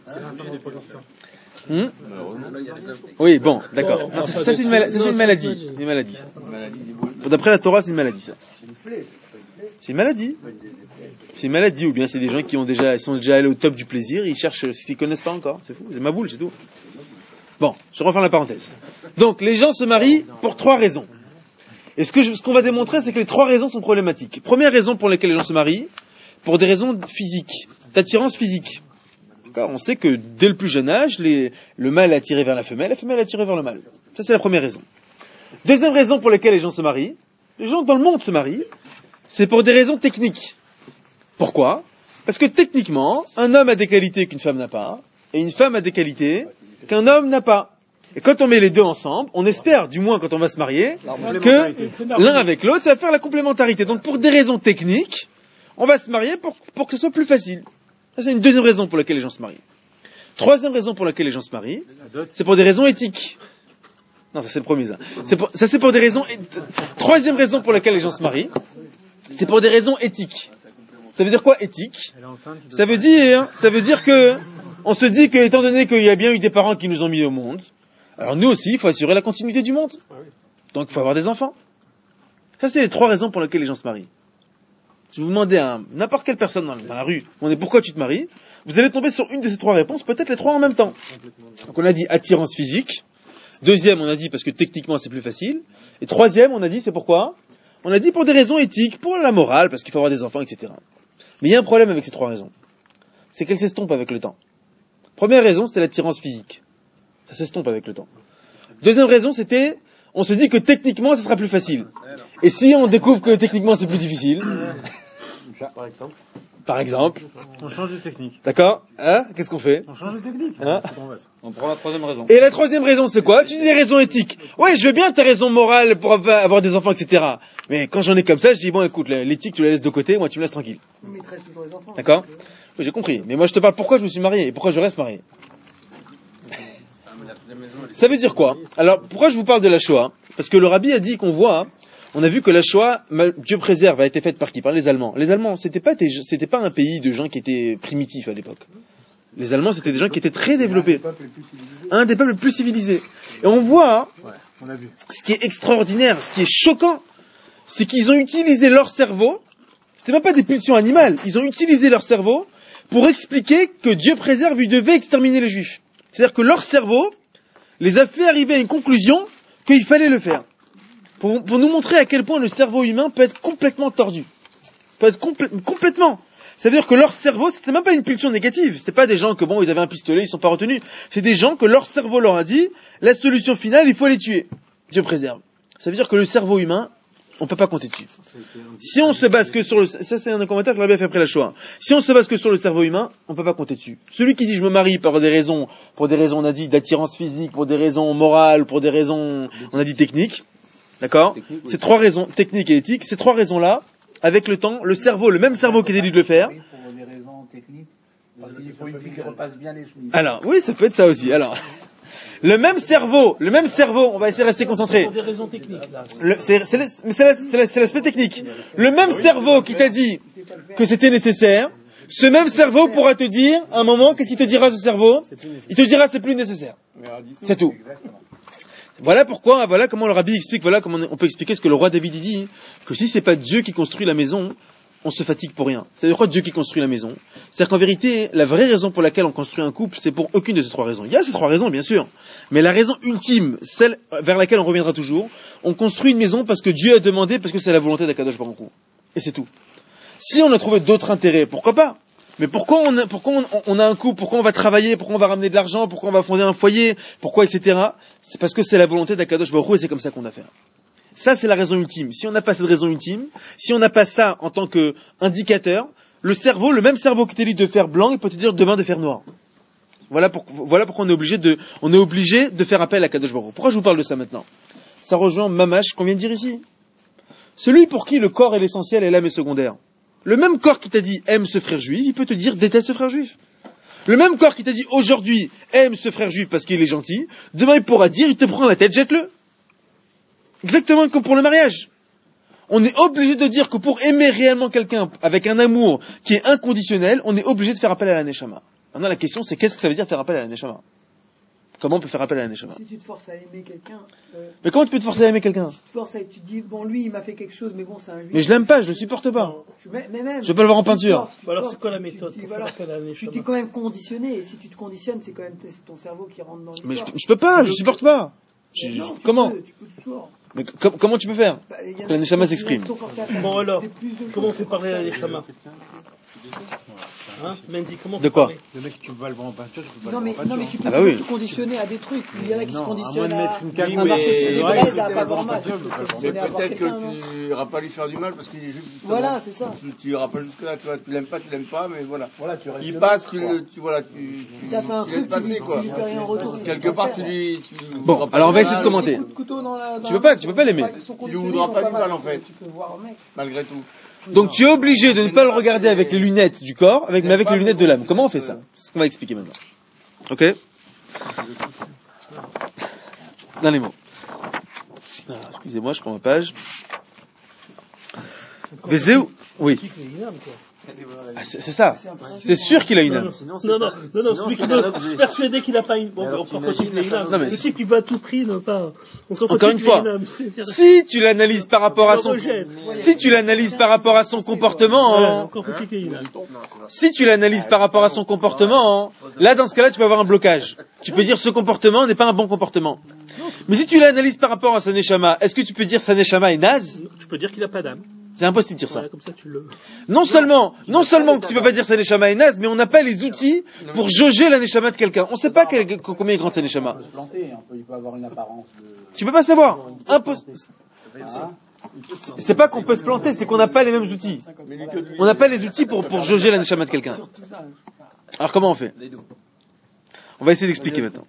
Oui, bon, d'accord. Non, ça, c'est une maladie. Une maladie. D'après la Torah, c'est une maladie, ça. C'est une maladie. C'est une maladie, ou bien c'est des gens qui sont déjà allés au top du plaisir, ils cherchent ce qu'ils connaissent pas encore. C'est fou, c'est ma boule, c'est tout. Bon, je referme la parenthèse. Donc, les gens se marient pour trois raisons. Et ce qu'on va démontrer, c'est que les trois raisons sont problématiques. Première raison pour laquelle les gens se marient, pour des raisons physiques, d'attirance physique. On sait que dès le plus jeune âge, le mâle est attiré vers la femelle est attirée vers le mâle. Ça, c'est la première raison. Deuxième raison pour laquelle les gens se marient, les gens dans le monde se marient, c'est pour des raisons techniques. Pourquoi? Parce que techniquement, un homme a des qualités qu'une femme n'a pas, et une femme a des qualités qu'un homme n'a pas. Et quand on met les deux ensemble, on espère, du moins quand on va se marier, que l'un avec l'autre, ça va faire la complémentarité. Donc pour des raisons techniques, on va se marier pour que ce soit plus facile. Ça, c'est une deuxième raison pour laquelle les gens se marient. Troisième raison pour laquelle les gens se marient, c'est pour des raisons éthiques. Non, ça c'est le premier, ça. C'est pour des raisons... Troisième raison pour laquelle les gens se marient, c'est pour des raisons éthiques. Ça veut dire quoi, éthique? Ça veut dire que, on se dit que, étant donné qu'il y a bien eu des parents qui nous ont mis au monde, alors nous aussi, il faut assurer la continuité du monde. Donc il faut avoir des enfants. Ça, c'est les trois raisons pour lesquelles les gens se marient. Si vous demandez à n'importe quelle personne dans la rue, pourquoi tu te maries, vous allez tomber sur une de ces trois réponses, peut-être les trois en même temps. Donc on a dit attirance physique. Deuxième, on a dit parce que techniquement c'est plus facile. Et troisième, on a dit c'est pourquoi? On a dit pour des raisons éthiques, pour la morale, parce qu'il faut avoir des enfants, etc. Mais il y a un problème avec ces trois raisons. C'est qu'elles s'estompent avec le temps. Première raison, c'était l'attirance physique. Ça s'estompe avec le temps. Deuxième raison, c'était, on se dit que techniquement, ça sera plus facile. Et si on découvre que techniquement, c'est plus difficile, par exemple, on change de technique. D'accord? Hein? Qu'est-ce qu'on fait? On change de technique. Hein? On prend la troisième raison. Et la troisième raison, c'est quoi? Tu dis des raisons éthiques. Ouais, je veux bien tes raisons morales pour avoir des enfants, etc. Mais quand j'en ai comme ça, je dis, bon, écoute, l'éthique, tu la laisses de côté, moi, tu me laisses tranquille. D'accord? Oui, j'ai compris. Mais moi, je te parle pourquoi je me suis marié et pourquoi je reste marié. Ça veut dire quoi? Alors, pourquoi je vous parle de la Shoah? Parce que le rabbi a dit qu'on voit, on a vu que la Shoah, Dieu préserve, a été faite par qui? Par les Allemands. Les Allemands, c'était pas un pays de gens qui étaient primitifs à l'époque. Les Allemands, c'était des gens qui étaient très développés. Un des peuples les plus civilisés. Et on voit, ce qui est extraordinaire, ce qui est choquant, c'est qu'ils ont utilisé leur cerveau, c'était même pas des pulsions animales, ils ont utilisé leur cerveau pour expliquer que Dieu préserve, il devait exterminer les Juifs. C'est-à-dire que leur cerveau les a fait arriver à une conclusion qu'il fallait le faire. Pour nous montrer à quel point le cerveau humain peut être complètement tordu. Peut être complètement. Ça veut dire que leur cerveau, c'était même pas une pulsion négative. C'est pas des gens que ils avaient un pistolet, ils sont pas retenus. C'est des gens que leur cerveau leur a dit, la solution finale, il faut les tuer. Dieu préserve. Ça veut dire que le cerveau humain, on peut pas compter dessus. Si on se base que sur ça c'est un commentaire que l'Arabie a fait après la Shoah. Si on se base que sur le cerveau humain, on peut pas compter dessus. Celui qui dit je me marie pour des raisons, on a dit d'attirance physique, pour des raisons morales, pour des raisons, on a dit techniques. D'accord? Ces trois raisons, techniques et éthiques, ces trois raisons-là, avec le temps, le cerveau, le même cerveau qui est déduit de le faire. Pour des raisons techniques, parce qu'il faut une fille qui repasse bien les chemises. Alors, oui, ça peut être ça aussi. Alors, le même cerveau, on va essayer de rester concentré. Pour des raisons techniques, là. C'est l'aspect technique. Le même cerveau qui t'a dit que c'était nécessaire, ce même cerveau pourra te dire, à un moment, qu'est-ce qu'il te dira ce cerveau? Il te dira c'est plus nécessaire. C'est tout. Voilà comment le rabbi explique, voilà comment on peut expliquer ce que le roi David dit, que si c'est pas Dieu qui construit la maison, on se fatigue pour rien. C'est quoi Dieu qui construit la maison? C'est-à-dire qu'en vérité, la vraie raison pour laquelle on construit un couple, c'est pour aucune de ces trois raisons. Il y a ces trois raisons, bien sûr. Mais la raison ultime, celle vers laquelle on reviendra toujours, on construit une maison parce que Dieu a demandé, parce que c'est la volonté d'Akadosh Baruch Hu. Et c'est tout. Si on a trouvé d'autres intérêts, pourquoi pas? Mais pourquoi on a un couple, pourquoi on va travailler, pourquoi on va ramener de l'argent, pourquoi on va fonder un foyer, pourquoi, etc. C'est parce que c'est la volonté d'Akadosh Baruch Hu et c'est comme ça qu'on a fait. Ça, c'est la raison ultime. Si on n'a pas cette raison ultime, si on n'a pas ça en tant qu'indicateur, le même cerveau qui t'élit de faire blanc, il peut te dire demain de faire noir. Voilà pourquoi on est obligé de faire appel à Kadosh Baruch Hu. Pourquoi je vous parle de ça maintenant? Ça rejoint Mamash qu'on vient de dire ici. Celui pour qui le corps est l'essentiel et l'âme est secondaire. Le même corps qui t'a dit aime ce frère juif, il peut te dire déteste ce frère juif. Le même corps qui t'a dit aujourd'hui aime ce frère juif parce qu'il est gentil, demain il pourra dire il te prend la tête, jette-le. Exactement comme pour le mariage. On est obligé de dire que pour aimer réellement quelqu'un avec un amour qui est inconditionnel, on est obligé de faire appel à la Neshama. Maintenant la question c'est qu'est-ce que ça veut dire faire appel à la Neshama? Comment on peut faire appel à la Neshama? Si tu te forces à aimer quelqu'un... Mais comment tu peux te forcer à aimer quelqu'un? Tu te forces à... Tu te dis, bon, lui, il m'a fait quelque chose, mais bon, c'est un juif. Mais je l'aime pas, je le supporte pas. Mais même... Je veux pas le voir en peinture. Alors c'est quoi la méthode pour voilà, faire appel à la tu Neshama? t'es quand même conditionné, et si tu te conditionnes, c'est quand même ton cerveau qui rentre dans Mais l'histoire. je peux pas, je supporte pas. Non, Comment? Tu peux toujours. Mais comment tu peux faire? Y en Que la a Neshama qui s'exprime. sont forcés à faire Bon alors, plus de comment on choses. fait parler à la Neshama? Hein, Mendy, comment on De fait quoi? parler? Le mec, tu peux pas le voir en peinture, tu peux pas Non le mais, voir en non mais peinture. tu peux Ah bah oui. te conditionner à des trucs. Il y en a qui se Non, conditionnent à moins de mettre une à cagoule, marcher sur mais- des Ouais, braises, mais à pas voir pas match. de Tu peux te job, conditionner à voir Peut-être quelqu'un. que tu n'iras pas lui faire du mal parce qu'il est juste. Voilà, c'est ça. Tu n'iras pas jusque-là, tu vois. Tu l'aimes pas, mais voilà. Voilà, tu restes Il le passe, maître, quoi. T'as fait un tu laisses truc, tu lui passer, quoi. fais rien en retour. Quelque part, tu lui. Bon, alors on va essayer de commenter. Tu peux pas l'aimer. Il lui voudra pas du mal, en fait. Tu peux voir un mec. Malgré tout. Donc tu es obligé de ne pas le regarder avec les lunettes du corps, mais avec les lunettes de l'âme. Comment on fait ça? C'est ce qu'on va expliquer maintenant. Ok? Dans les mots. Ah, excusez-moi, je prends ma page. Vezeu, oui. Ah, c'est ça. C'est sûr qu'il a une âme. Non, celui qui veut se persuader qu'il n'a pas une... Bon, on peut qu'il a une âme. Non, mais Le type qui va à tout prix ne pas... Encore une fois, si tu l'analyses par rapport à son, si tu l'analyses par rapport à son comportement, Encore faut-il qu'il ait une âme. si tu l'analyses par rapport à son comportement, là dans ce cas-là tu peux avoir un blocage. Tu peux dire ce comportement n'est pas un bon comportement. Mais si tu l'analyses par rapport à sa neshama, est-ce que tu peux dire sa neshama est naze? Tu peux dire qu'il n'a pas d'âme. C'est impossible de dire ça. Voilà, comme ça tu le... Non seulement que tu peux pas dire sa neshama est naze, mais on n'a pas les outils pour jauger la neshama de quelqu'un. On sait pas combien est grande sa neshama. Il peut se planter, il peut avoir une apparence de... Tu peux pas savoir. C'est pas qu'on peut se planter, c'est qu'on n'a pas les mêmes outils. On n'a pas les outils pour jauger la neshama de quelqu'un. Alors comment on fait? On va essayer d'expliquer maintenant.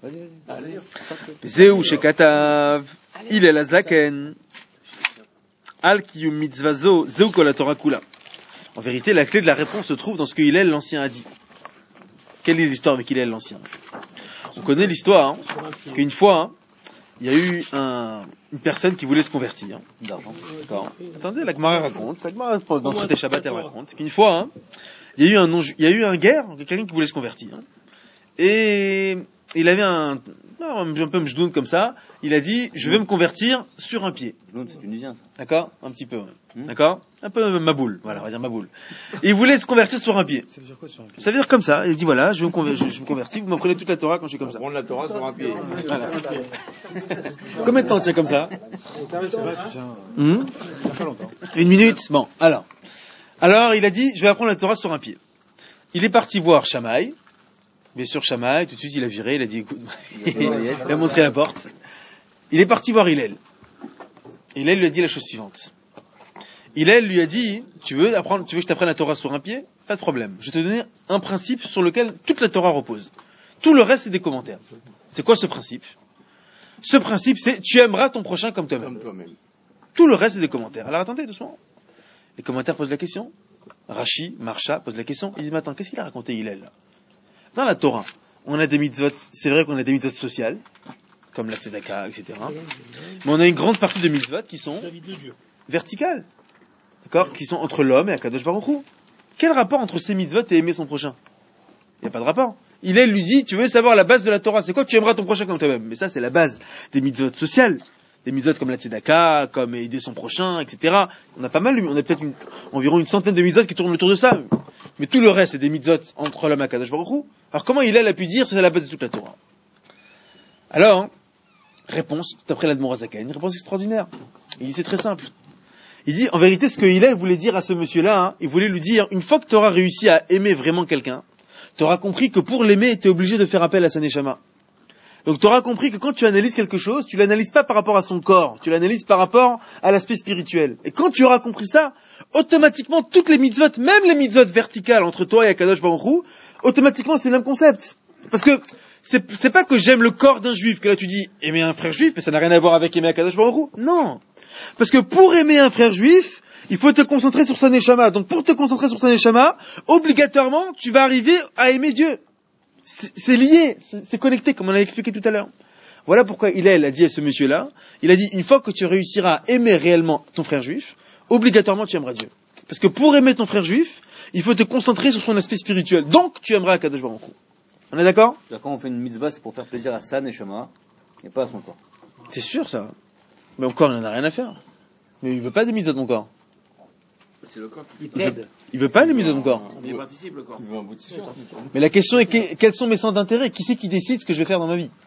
Zeu shekatav, il est la zaken. Al kiyum mitzvazo, zeu kol haTorah kula. En vérité, la clé de la réponse se trouve dans ce que Hillel l'ancien a dit. Quelle est l'histoire avec Hillel l'ancien? On connaît l'histoire, qu'une fois, il y a eu une personne qui voulait se convertir. D'accord. Attendez, la Gemara raconte, dans Traité Shabbat, elle raconte, qu'une fois, il y a eu un guerre, quelqu'un qui voulait se convertir. Et il avait un peu mjdoun comme ça, il a dit, je vais me convertir sur un pied. Mjdoun, c'est tunisien, ça. D'accord? Un petit peu, ouais. D'accord? Un peu maboule, voilà, on va dire maboule. Et il voulait se convertir sur un pied. Ça veut dire quoi sur un pied? Ça veut dire comme ça, il dit voilà, je me convertis, vous m'apprenez toute la Torah quand je suis comme ça. Prendre la Torah sur un pied. Voilà. Combien de temps tient comme ça? Pas longtemps. Une minute? Bon, alors il a dit, je vais apprendre la Torah sur un pied. Il est parti voir Shammai. Bien sûr, Shammai, tout de suite, il a viré, il a dit, écoute, il a montré la porte. Il est parti voir Hillel. Hillel lui a dit la chose suivante. Hillel lui a dit, tu veux que je t'apprenne la Torah sur un pied? Pas de problème. Je vais te donner un principe sur lequel toute la Torah repose. Tout le reste, c'est des commentaires. C'est quoi ce principe? Ce principe, c'est, tu aimeras ton prochain comme toi-même. Tout le reste, c'est des commentaires. Alors attendez, doucement. Les commentaires posent la question. Rashi, Marsha pose la question. Il dit, maintenant, qu'est-ce qu'il a raconté Hillel, là? Dans la Torah, on a des mitzvot, c'est vrai qu'on a des mitzvot sociales, comme la tzedaka, etc. Mais on a une grande partie de mitzvot qui sont verticales, d'accord, qui sont entre l'homme et Akadosh Baruch Hu. Quel rapport entre ces mitzvot et aimer son prochain? Il n'y a pas de rapport. Hillel lui dit, tu veux savoir la base de la Torah, c'est quoi? Tu aimeras ton prochain comme toi-même. Mais ça, c'est la base des mitzvot sociales. Des mitzvot comme la tzedaka, comme aider son prochain, etc. On a pas mal, on a peut-être environ une centaine de mitzvot qui tournent autour de ça. Mais tout le reste, c'est des mitzvot entre l'homme et Akadosh Baruch Hu. Alors comment Hillel a pu dire c'est la base de toute la Torah? Alors, réponse, d'après l'Admor HaZaken, une réponse extraordinaire. Il dit c'est très simple. Il dit, en vérité, ce que Hillel voulait dire à ce monsieur-là, il voulait lui dire, une fois que tu auras réussi à aimer vraiment quelqu'un, tu auras compris que pour l'aimer, tu es obligé de faire appel à sa neshama. Donc tu auras compris que quand tu analyses quelque chose, tu l'analyses pas par rapport à son corps, tu l'analyses par rapport à l'aspect spirituel. Et quand tu auras compris ça, automatiquement, toutes les mitzvot, même les mitzvot verticales entre toi et Akadosh Baruch Hu, automatiquement, c'est le même concept. Parce que c'est pas que j'aime le corps d'un juif, que là tu dis aimer un frère juif, mais ça n'a rien à voir avec aimer Akadosh Baruch Hu. Non. Parce que pour aimer un frère juif, il faut te concentrer sur sa neshama. Donc pour te concentrer sur sa neshama, obligatoirement, tu vas arriver à aimer Dieu. C'est lié, c'est connecté, comme on l'a expliqué tout à l'heure. Voilà pourquoi Hillel a dit à ce monsieur-là, il a dit, une fois que tu réussiras à aimer réellement ton frère juif, obligatoirement tu aimeras Dieu. Parce que pour aimer ton frère juif, il faut te concentrer sur son aspect spirituel. Donc tu aimeras Akadosh Baruch Hu. On est d'accord? Quand on fait une mitzvah, c'est pour faire plaisir à sa neshama et pas à son corps. C'est sûr ça. Mais mon corps, il n'en a rien à faire. Mais il veut pas des mitzvahs de mon corps. C'est le corps qui Il veut pas les mitzvahs de mon corps. il participe, le corps. Il veut un bout de t-shirt. Mais la question est quels sont mes centres d'intérêt? Qui c'est qui décide ce que je vais faire dans ma vie?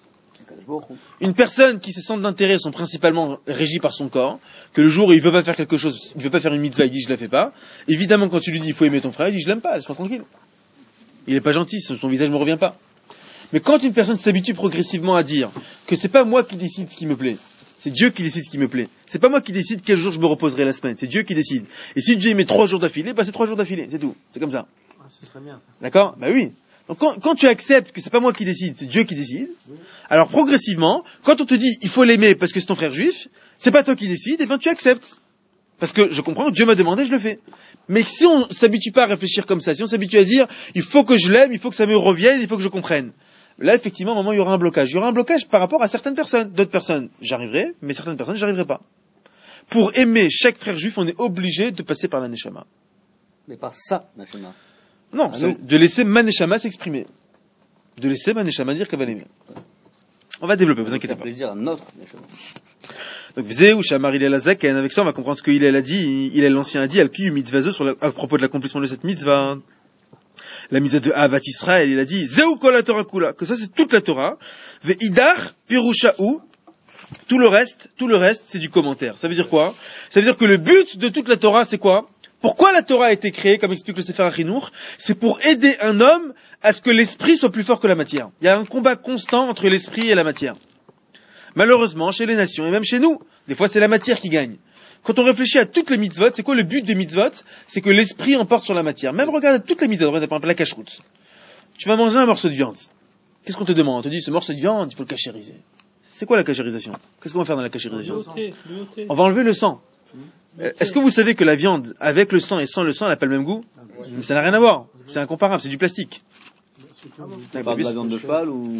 Une personne qui ses centres d'intérêt sont principalement régis par son corps, que le jour où il veut pas faire quelque chose, il veut pas faire une mitzvah, il dit je la fais pas. Évidemment, quand tu lui dis il faut aimer ton frère, il dit je l'aime pas, laisse-moi tranquille. Il est pas gentil, son visage me revient pas. Mais quand une personne s'habitue progressivement à dire que c'est pas moi qui décide ce qui me plaît, c'est Dieu qui décide ce qui me plaît. C'est pas moi qui décide quel jour je me reposerai la semaine, c'est Dieu qui décide. Et si Dieu met 3 jours d'affilée, bah c'est 3 jours d'affilée, c'est tout. C'est comme ça. Ce serait bien. D'accord? Bah oui. Donc quand tu acceptes que c'est pas moi qui décide, c'est Dieu qui décide, alors progressivement, quand on te dit il faut l'aimer parce que c'est ton frère juif, c'est pas toi qui décide, et ben tu acceptes. Parce que je comprends, Dieu m'a demandé, je le fais. Mais si on s'habitue pas à réfléchir comme ça, si on s'habitue à dire il faut que je l'aime, il faut que ça me revienne, il faut que je comprenne, là effectivement, à un moment il y aura un blocage. Il y aura un blocage par rapport à certaines personnes. D'autres personnes, j'arriverai, mais certaines personnes, j'arriverai pas. Pour aimer chaque frère juif, on est obligé de passer par la neshama. Mais par sa neshama. Non, de laisser ma neshama s'exprimer. De laisser ma neshama dire qu'elle va l'aimer. On va développer, vous inquiétez pas. Plaisir à notre neshama. Donc, Vzeu, Shamar Hillel Hazaken, avec ça, on va comprendre ce que Hillel a dit. Hillel l'ancien a dit, Al-Ki mitzvazo, à propos de l'accomplissement de cette mitzvah. La mitzvah de Ahavat Israël, il a dit, Zeu kol la Torah kula, que ça c'est toute la Torah. Ve'idar pirushahu, tout le reste, c'est du commentaire. Ça veut dire quoi? Ça veut dire que le but de toute la Torah, c'est quoi? Pourquoi la Torah a été créée, comme explique le Sefer HaChinuch? C'est pour aider un homme à ce que l'esprit soit plus fort que la matière. Il y a un combat constant entre l'esprit et la matière. Malheureusement, chez les nations, et même chez nous, des fois c'est la matière qui gagne. Quand on réfléchit à toutes les mitzvot, c'est quoi le but des mitzvot? C'est que l'esprit emporte sur la matière. Même regarde toutes les mitzvot, regarde par exemple la cacheroute. Tu vas manger un morceau de viande. Qu'est-ce qu'on te demande? On te dit, ce morceau de viande, il faut le cachériser. C'est quoi la cachérisation? Qu'est-ce qu'on va faire dans la cachérisation? On va enlever le sang. Est-ce que vous savez que la viande, avec le sang et sans le sang, elle n'a pas le même goût? Ça n'a rien à voir. C'est incomparable, c'est du plastique. Tu parles de la viande de cheval ou...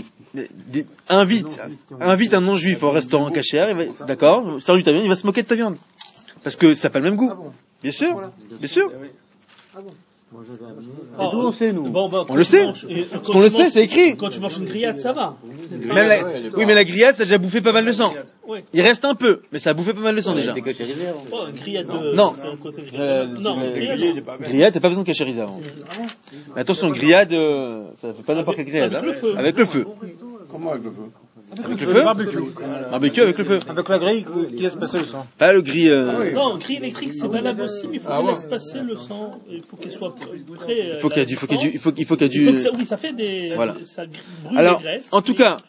Invite un non-juif au restaurant cachère, d'accord, salut ta viande, il va se moquer de ta viande. Parce que ça n'a pas le même goût. Bien sûr, bien sûr. Et d'où on sait, nous? On le sait. On le sait, c'est écrit. Quand tu manges une grillade, ça va. Oui, mais la grillade, ça a déjà bouffé pas mal de sang. Ouais. Il reste un peu, mais ça a bouffé pas mal de sang déjà. Oh, une grillade de... Non. Non, Grillade, t'as pas besoin de cachériser avant. Mais attention, grillade, ça fait pas n'importe quelle grillade. Avec le feu. Comment avec le feu? Avec le feu? Barbecue avec le feu. Avec la grille qui laisse passer le sang. Pas le grill. Non, grille électrique, c'est valable aussi, mais il faut qu'il laisse passer le sang. Il faut qu'il soit prêt. Il faut qu'il y ait du. Oui, ça fait des. Voilà. Ça brûle Alors, les graisses. en tout cas,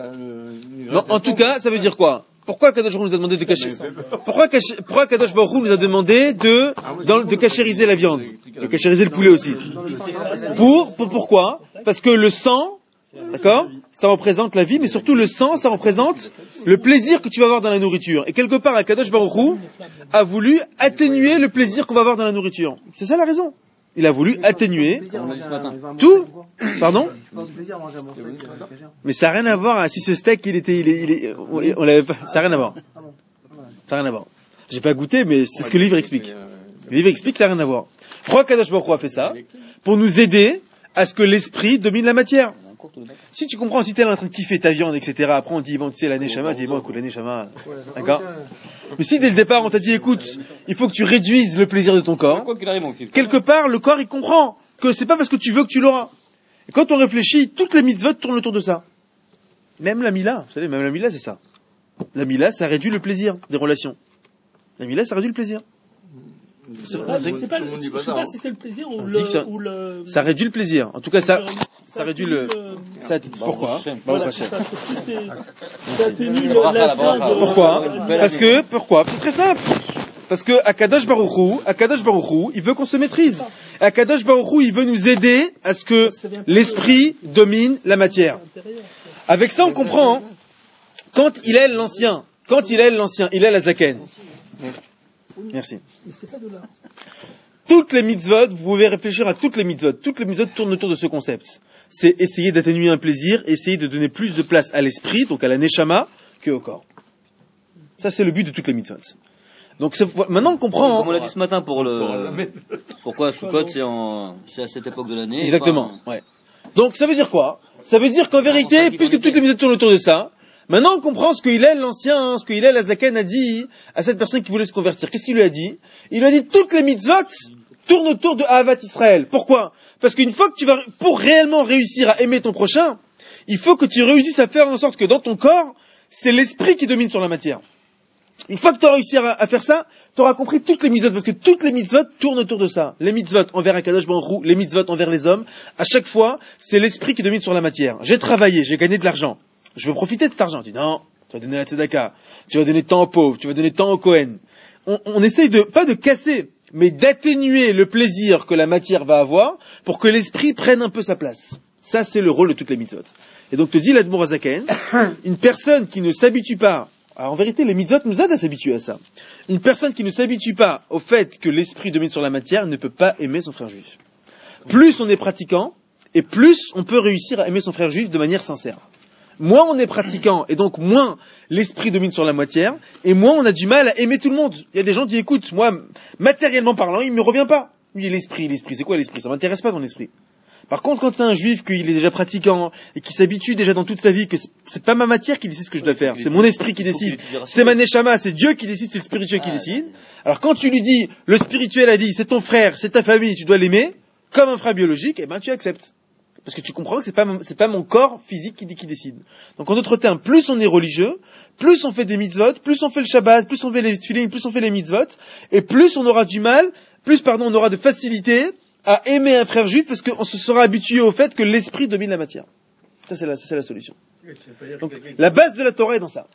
ça veut dire quoi? Pourquoi Kadosh Baruch Hu nous a demandé de cacher? Pourquoi Kadosh Baruch Hu nous a demandé de cachériser la viande, de cachériser le poulet aussi? Pourquoi? Parce que le sang, d'accord, ça représente la vie, mais surtout le sang, ça représente le plaisir que tu vas avoir dans la nourriture. Et quelque part, Kadosh Baruch Hu a voulu atténuer le plaisir qu'on va avoir dans la nourriture. C'est ça la raison. Il a voulu atténuer tout. Pardon? Mais ça n'a rien à voir. Si ce steak, on l'avait pas. Ça n'a rien à voir. Ça n'a rien à voir. J'ai pas goûté, mais c'est ce que le livre explique. Le livre explique que ça n'a rien à voir. Pourquoi Kadosh Baruch Hu a fait ça? Pour nous aider à ce que l'esprit domine la matière. Si tu comprends, si t'es en train de kiffer ta viande, etc., après on te dit, bon, tu sais, la neshama, tu dis, bon, écoute, la neshama, d'accord? Mais si dès le départ on t'a dit, écoute, il faut que tu réduises le plaisir de ton corps, quelque part, le corps, il comprend que c'est pas parce que tu veux que tu l'auras. Et quand on réfléchit, toutes les mitzvot tournent autour de ça. Même la mila, vous savez, même la mila, c'est ça. La mila, ça réduit le plaisir des relations. La mila, ça réduit le plaisir. Je sais pas si c'est le plaisir ou le... Ça réduit le plaisir. En tout cas, ça réduit le... Pourquoi? Voilà, ça atténue l'instinct de... Pourquoi? C'est très simple. Parce que Akadosh Baruch Hu, il veut qu'on se maîtrise. Akadosh Baruch Hu, il veut nous aider à ce que l'esprit domine la matière. Avec ça, on comprend, quand Hillel l'ancien, Hillel Hazaken, Merci. Mais c'est pas de là. Toutes les mitzvot, vous pouvez réfléchir à toutes les mitzvot. Toutes les mitzvot tournent autour de ce concept. C'est essayer d'atténuer un plaisir, essayer de donner plus de place à l'esprit, donc à la neshama, que au corps. Ça, c'est le but de toutes les mitzvot. Donc, maintenant on comprend. Comme on l'a dit ce matin pourquoi Sukkot c'est à cette époque de l'année. Exactement. Ouais. Donc, ça veut dire quoi? Ça veut dire qu'en vérité, puisque toutes les mitzvot tournent autour de ça, maintenant on comprend ce que Hillel l'ancien, ce que Hillel Azaken a dit à cette personne qui voulait se convertir. Qu'est-ce qu'il lui a dit? Il lui a dit toutes les mitzvot tournent autour de Ahavat Israël. Pourquoi? Parce qu'une fois que pour réellement réussir à aimer ton prochain, il faut que tu réussisses à faire en sorte que dans ton corps, c'est l'esprit qui domine sur la matière. Une fois que tu auras réussi à faire ça, tu auras compris toutes les mitzvot, parce que toutes les mitzvot tournent autour de ça. Les mitzvot envers Akadosh Baruch Hu, les mitzvot envers les hommes, à chaque fois, c'est l'esprit qui domine sur la matière. J'ai travaillé, j'ai gagné de l'argent. Je veux profiter de cet argent. Tu dis non, tu vas donner la tzedaka, tu vas donner tant aux pauvres, tu vas donner tant au Kohen. On essaye pas de casser, mais d'atténuer le plaisir que la matière va avoir pour que l'esprit prenne un peu sa place. Ça, c'est le rôle de toutes les mitzvot. Et donc, te dit l'Admor Hazaken, une personne qui ne s'habitue pas, alors en vérité, les mitzvot nous aident à s'habituer à ça. Une personne qui ne s'habitue pas au fait que l'esprit domine sur la matière ne peut pas aimer son frère juif. Plus on est pratiquant, et plus on peut réussir à aimer son frère juif de manière sincère. Moins on est pratiquant, et donc moins l'esprit domine sur la matière, et moins on a du mal à aimer tout le monde. Il y a des gens qui écoutent, moi, matériellement parlant, il me revient pas. Lui, l'esprit, c'est quoi l'esprit? Ça m'intéresse pas ton esprit. Par contre, quand c'est un juif qu'il est déjà pratiquant, et qui s'habitue déjà dans toute sa vie, que c'est pas ma matière qui décide ce que je dois faire, c'est mon esprit qui décide, c'est ma neshama, c'est Dieu qui décide, c'est le spirituel qui décide. Alors quand tu lui dis, le spirituel a dit, c'est ton frère, c'est ta famille, tu dois l'aimer, comme un frère biologique, eh ben tu acceptes. Parce que tu comprends que c'est pas mon corps physique qui décide. Donc en d'autres termes, plus on est religieux, plus on fait des mitzvot, plus on fait le Shabbat, plus on fait les tefilin, plus on fait les mitzvot, et plus on aura on aura de facilité à aimer un frère juif parce qu'on se sera habitué au fait que l'esprit domine la matière. Ça c'est la solution. Donc la base de la Torah est dans ça.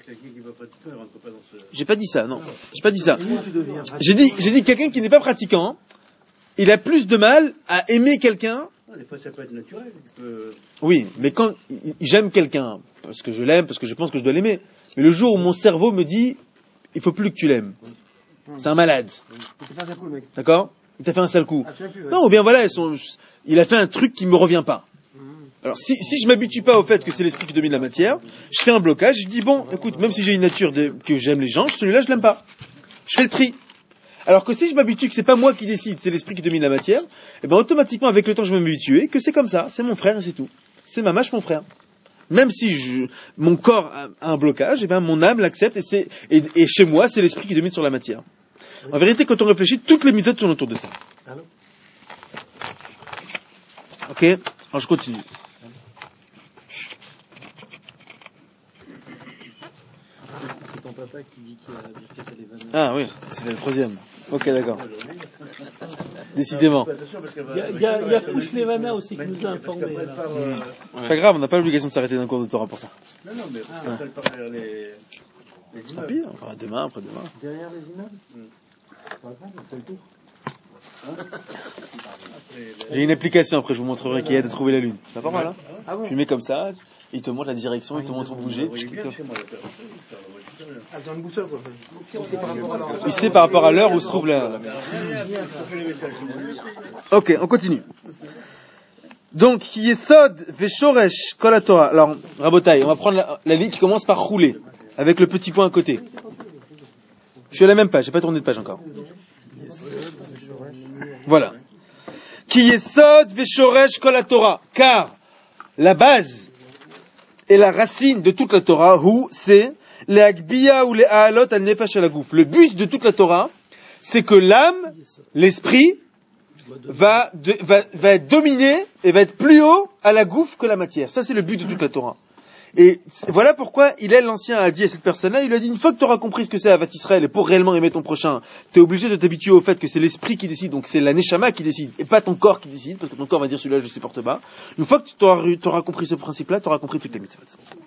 J'ai pas dit ça, non. J'ai pas dit ça. J'ai dit quelqu'un qui n'est pas pratiquant, il a plus de mal à aimer quelqu'un. Des fois, ça peut être naturel. Oui, mais quand j'aime quelqu'un, parce que je l'aime, parce que je pense que je dois l'aimer, mais le jour où mon cerveau me dit, il faut plus que tu l'aimes. C'est un malade. D'accord? Il t'a fait un sale coup. Non, ou bien voilà, il a fait un truc qui me revient pas. Alors, si je m'habitue pas au fait que c'est l'esprit qui domine la matière, je fais un blocage, je dis bon, écoute, même si j'ai une nature que j'aime les gens, celui-là, je l'aime pas. Je fais le tri. Alors que si je m'habitue que c'est pas moi qui décide, c'est l'esprit qui domine la matière, et ben automatiquement avec le temps je vais m'habituer que c'est comme ça, c'est mon frère et c'est tout. C'est ma mâche, mon frère. Même si mon corps a un blocage, et ben mon âme l'accepte et chez moi c'est l'esprit qui domine sur la matière. En vérité, quand on réfléchit, toutes les mitzvot tournent autour de ça. Ok, alors je continue. C'est ton papa qui dit qu'il a birkat les vannes. Ah oui, c'est le troisième. Ok, d'accord. Décidément. Il y a Pouche Levana aussi qui nous a informés. C'est pas grave, on n'a pas l'obligation de s'arrêter d'un cours de Torah pour ça. Non, mais après les Tant pis, on fera demain, après-demain. Derrière les immeubles J'ai une application, après je vous montrerai qui aide à trouver la lune. Ça pas mal, hein? Tu mets comme ça, il te montre la direction, il te montre où bouger. Il sait par rapport à l'heure où se trouve la... Ok, on continue. Donc, qui est Sod Veshoresh Kol HaTorah. Alors, Rabotai, on va prendre la ligne qui commence par rouler, avec le petit point à côté. Je suis à la même page, j'ai pas tourné de page encore. Voilà. Qui est Sod Veshoresh Kol HaTorah. Car la base et la racine de toute la Torah, c'est les Agbiya ou les Ahalot al Nefesh al Aguf. Le but de toute la Torah, c'est que l'âme, l'esprit, va être dominé et va être plus haut à la gouffe que la matière. Ça, c'est le but de toute la Torah. Et voilà pourquoi l'Ancien a dit à cette personne-là, il lui a dit, une fois que tu auras compris ce que c'est Ahavat Israël, et pour réellement aimer ton prochain, tu es obligé de t'habituer au fait que c'est l'esprit qui décide, donc c'est la Neshama qui décide, et pas ton corps qui décide, parce que ton corps va dire celui-là je ne supporte pas. Une fois que tu auras compris ce principe-là, tu auras compris toutes les mitzvot.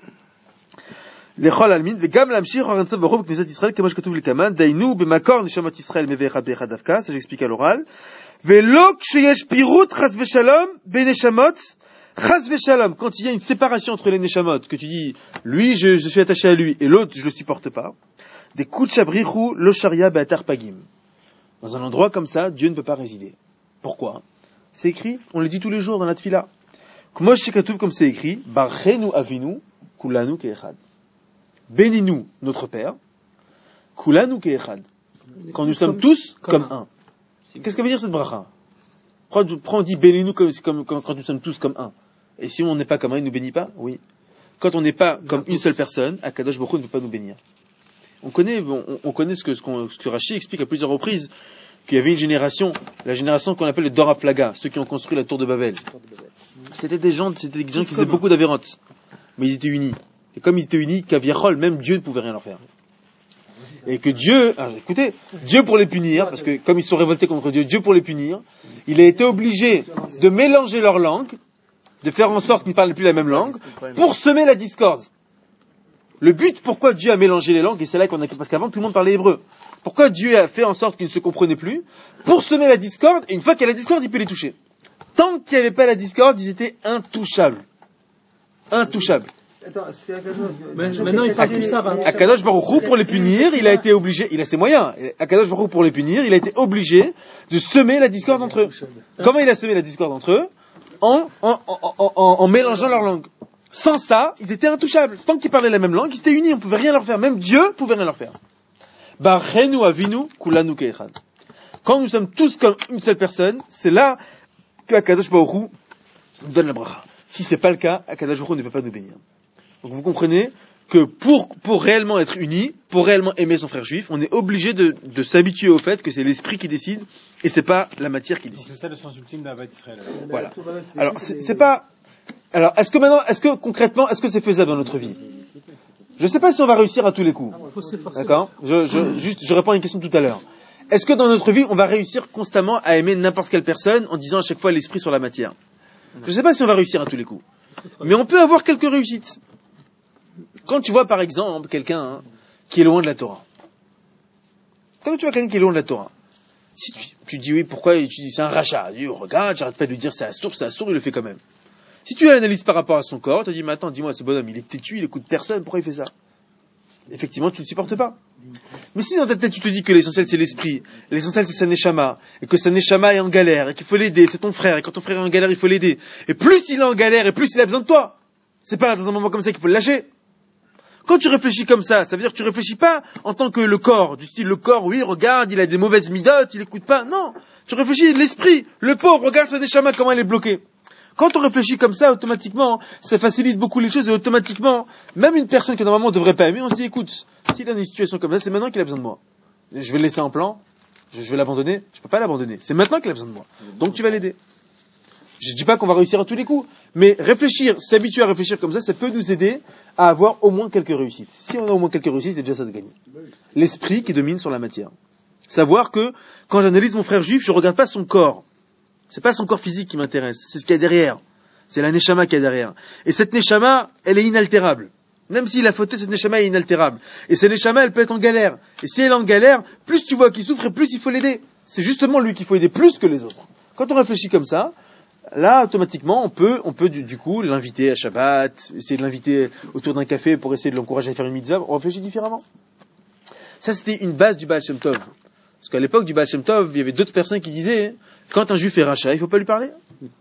לכל העלמין, וגם להמשיך הרצון ברוב בכניסת ישראל, כמו שכתוב לקמן, דיינו במקור נשמות ישראל מבאחד באחד דווקא, ça j'explique à l'oral, ולא כשיש פירוט חס ושלום בנשמות, חס ושלום, quand il y a une séparation entre les neshamot, que tu dis, lui je suis attaché à lui, et l'autre je le supporte pas, Des kuchabrichu lo sharia be'atar pagim. Dans un endroit comme ça, Dieu ne peut pas résider. Pourquoi? C'est écrit, on le dit tous les jours dans la tfila. Comme c'est écrit, Barchenu avinu, kulanu ke'echad. Bénis-nous, notre Père, kulanu ke'echad. Quand nous sommes tous comme un. Qu'est-ce que veut dire cette bracha? Pourquoi on dit bénis-nous comme quand nous sommes tous comme un? Et si on n'est pas comme un, il ne nous bénit pas? Oui. Quand on n'est pas comme une seule personne, Akadosh Baruch Hu ne peut pas nous bénir. On connaît ce que Rashi explique à plusieurs reprises, qu'il y avait une génération, la génération qu'on appelle le Dor HaPlaga, ceux qui ont construit la tour de Babel. C'était des gens qui faisaient beaucoup d'avérotes. Mais ils étaient unis. Et comme ils étaient unis, Kaviachol, même Dieu ne pouvait rien leur faire. Et que Dieu, écoutez, Dieu pour les punir, parce que comme ils se sont révoltés contre Dieu, Dieu pour les punir, il a été obligé de mélanger leur langue, de faire en sorte qu'ils ne parlent plus la même langue, pour semer la discorde. Le but, pourquoi Dieu a mélangé les langues, et c'est là parce qu'avant tout le monde parlait hébreu. Pourquoi Dieu a fait en sorte qu'ils ne se comprenaient plus? Pour semer la discorde, et une fois qu'il y a la discorde, il peut les toucher. Tant qu'il n'y avait pas la discorde, ils étaient intouchables. Intouchables. Attends, c'est Maintenant, il parle plus ça, va. Akadosh Baruch Hu, pour les punir, il a été obligé, il a ses moyens. Akadosh Baruch Hu, pour les punir, il a été obligé de semer la discorde entre eux. Comment il a semé la discorde entre eux? En mélangeant leur langue. Sans ça, ils étaient intouchables. Tant qu'ils parlaient la même langue, ils étaient unis, on ne pouvait rien leur faire. Même Dieu ne pouvait rien leur faire. Barchenu avinu kulanu ke'echad. Quand nous sommes tous comme une seule personne, c'est là que Akadosh Baruch Hu nous donne la bracha. Si c'est pas le cas, Akadosh Baruch Hu ne peut pas nous bénir. Donc vous comprenez que pour réellement être unis, pour réellement aimer son frère juif, on est obligé de s'habituer au fait que c'est l'esprit qui décide et c'est pas la matière qui décide. C'est ça le sens ultime d'Avat Israël. Voilà. Alors c'est pas. Alors est-ce que concrètement, est-ce que c'est faisable dans notre vie? Je sais pas si on va réussir à tous les coups. D'accord? Je réponds à une question tout à l'heure. Est-ce que dans notre vie, on va réussir constamment à aimer n'importe quelle personne en disant à chaque fois l'esprit sur la matière? Je sais pas si on va réussir à tous les coups. Mais on peut avoir quelques réussites. Quand tu vois par exemple quelqu'un qui est loin de la Torah. Quand tu vois quelqu'un qui est loin de la Torah. Si tu dis oui, pourquoi tu dis c'est un rachat? Tu dis, regarde, j'arrête pas de lui dire c'est assourd, il le fait quand même. Si tu l'analyses par rapport à son corps, tu te dis, mais attends, dis-moi, ce bonhomme, il est têtu, il écoute personne, pourquoi il fait ça? Effectivement, tu ne le supportes pas. Mais si dans ta tête, tu te dis que l'essentiel, c'est l'esprit, l'essentiel, c'est sa neshama, et que sa neshama est en galère, et qu'il faut l'aider, c'est ton frère, et quand ton frère est en galère, il faut l'aider. Et plus il est en galère, et plus il a besoin de toi. C'est pas dans un moment comme ça qu'il faut le lâcher. Quand tu réfléchis comme ça veut dire que tu réfléchis pas en tant que le corps, du style le corps, oui, regarde, il a des mauvaises midotes, il écoute pas. Non. Tu réfléchis l'esprit, le pauvre, regarde sa neshama, comment elle est bloquée. Quand on réfléchit comme ça, automatiquement, ça facilite beaucoup les choses et automatiquement, même une personne que normalement on devrait pas aimer, on se dit, écoute, s'il a une situation comme ça, c'est maintenant qu'il a besoin de moi. Je vais le laisser en plan, je vais l'abandonner, je peux pas l'abandonner. C'est maintenant qu'il a besoin de moi. Donc tu vas l'aider. Je dis pas qu'on va réussir à tous les coups, mais réfléchir, s'habituer à réfléchir comme ça peut nous aider à avoir au moins quelques réussites. Si on a au moins quelques réussites, c'est déjà ça de gagner. L'esprit qui domine sur la matière. Savoir que, quand j'analyse mon frère juif, je regarde pas son corps. C'est pas son corps physique qui m'intéresse, c'est ce qu'il y a derrière. C'est la neshama qu'il y a derrière. Et cette neshama, elle est inaltérable. Même s'il a fauté, cette neshama est inaltérable. Et cette neshama, elle peut être en galère. Et si elle est en galère, plus tu vois qu'il souffre et plus il faut l'aider. C'est justement lui qu'il faut aider plus que les autres. Quand on réfléchit comme ça, là, automatiquement, on peut du coup l'inviter à Shabbat, essayer de l'inviter autour d'un café pour essayer de l'encourager à faire une mitzvah. On réfléchit différemment. Ça, c'était une base du Baal Shem Tov. Parce qu'à l'époque du Baal Shem Tov, il y avait d'autres personnes qui disaient, quand un juif est rachat, il faut pas lui parler.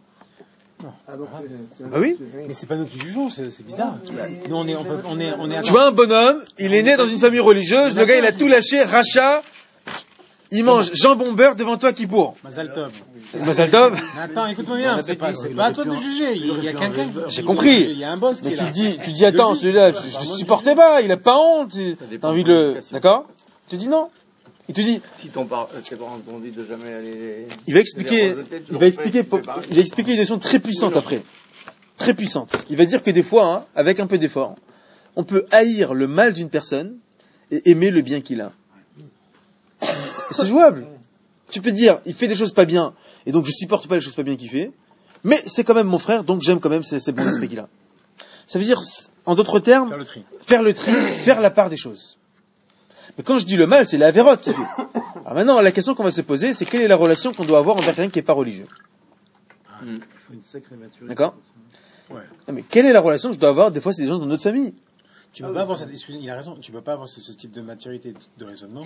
Ah oui? Mais c'est pas nous qui jugeons, c'est bizarre. Nous, on est Tu vois un bonhomme, il est né dans une famille religieuse, le gars il a tout lâché, rachat, il mange jambon beurre devant toi qui pour. Mazal Tov. Mazal Tov. Attends, écoute-moi bien, c'est pas à toi de juger. Il y a quelqu'un. J'ai compris. Il y a un boss qui est là. Tu dis attends, celui-là, je ne supportais pas, il a pas honte. T'as envie de le, d'accord? Tu dis non. Il te dit. Si tes parents t'ont dit de jamais aller. Il va expliquer une notion très puissante après. Très puissante. Il va dire que des fois, avec un peu d'effort, on peut haïr le mal d'une personne et aimer le bien qu'il a. Et c'est jouable. Tu peux dire, il fait des choses pas bien, et donc je supporte pas les choses pas bien qu'il fait, mais c'est quand même mon frère, donc j'aime quand même ces bons aspects qu'il a. Ça veut dire, en d'autres termes, faire le tri, faire la part des choses. Mais quand je dis le mal, c'est la vérote qui fait. Alors maintenant, la question qu'on va se poser, c'est quelle est la relation qu'on doit avoir envers quelqu'un qui n'est pas religieux. D'accord? Ouais. Non, mais quelle est la relation que je dois avoir? Des fois, c'est des gens dans notre famille. Tu peux pas avoir il a raison, tu peux pas avoir ce type de maturité de raisonnement.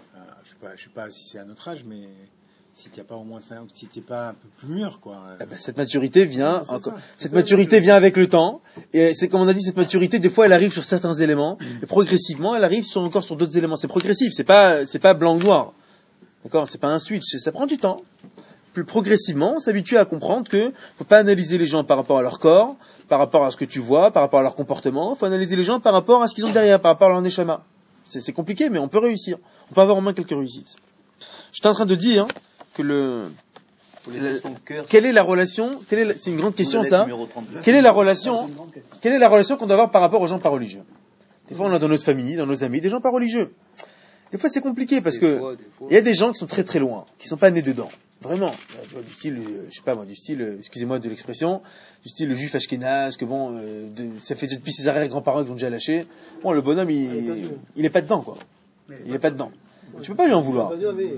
Je sais pas si c'est à notre âge, mais si t'es pas au moins si t'es pas un peu plus mûr, quoi. Cette maturité vient, maturité vient avec le temps, et c'est comme on a dit, cette maturité, des fois, elle arrive sur certains éléments, et progressivement, elle arrive encore sur d'autres éléments. C'est progressif, c'est pas blanc ou noir. D'accord? C'est pas un switch, ça prend du temps. Plus progressivement, on s'habitue à comprendre que faut pas analyser les gens par rapport à leur corps, par rapport à ce que tu vois, par rapport à leur comportement. Faut analyser les gens par rapport à ce qu'ils ont derrière, par rapport à leur neshama. C'est compliqué, mais on peut réussir. On peut avoir au moins quelques réussites. J'étais en train de dire que quelle est la relation, c'est une grande question ça. Quelle est la relation qu'on doit avoir par rapport aux gens pas religieux? Des fois, on a dans notre famille, dans nos amis, des gens pas religieux. Des fois, c'est compliqué parce que il y a des gens qui sont très très loin, qui sont pas nés dedans. Vraiment. Du style, excusez-moi de l'expression, du style le juif ashkénaze, que bon, ça fait depuis ses arrière-grands-parents qui vont déjà lâcher. Bon, le bonhomme, il est pas dedans, quoi. Il est pas dedans. Tu peux pas lui en vouloir.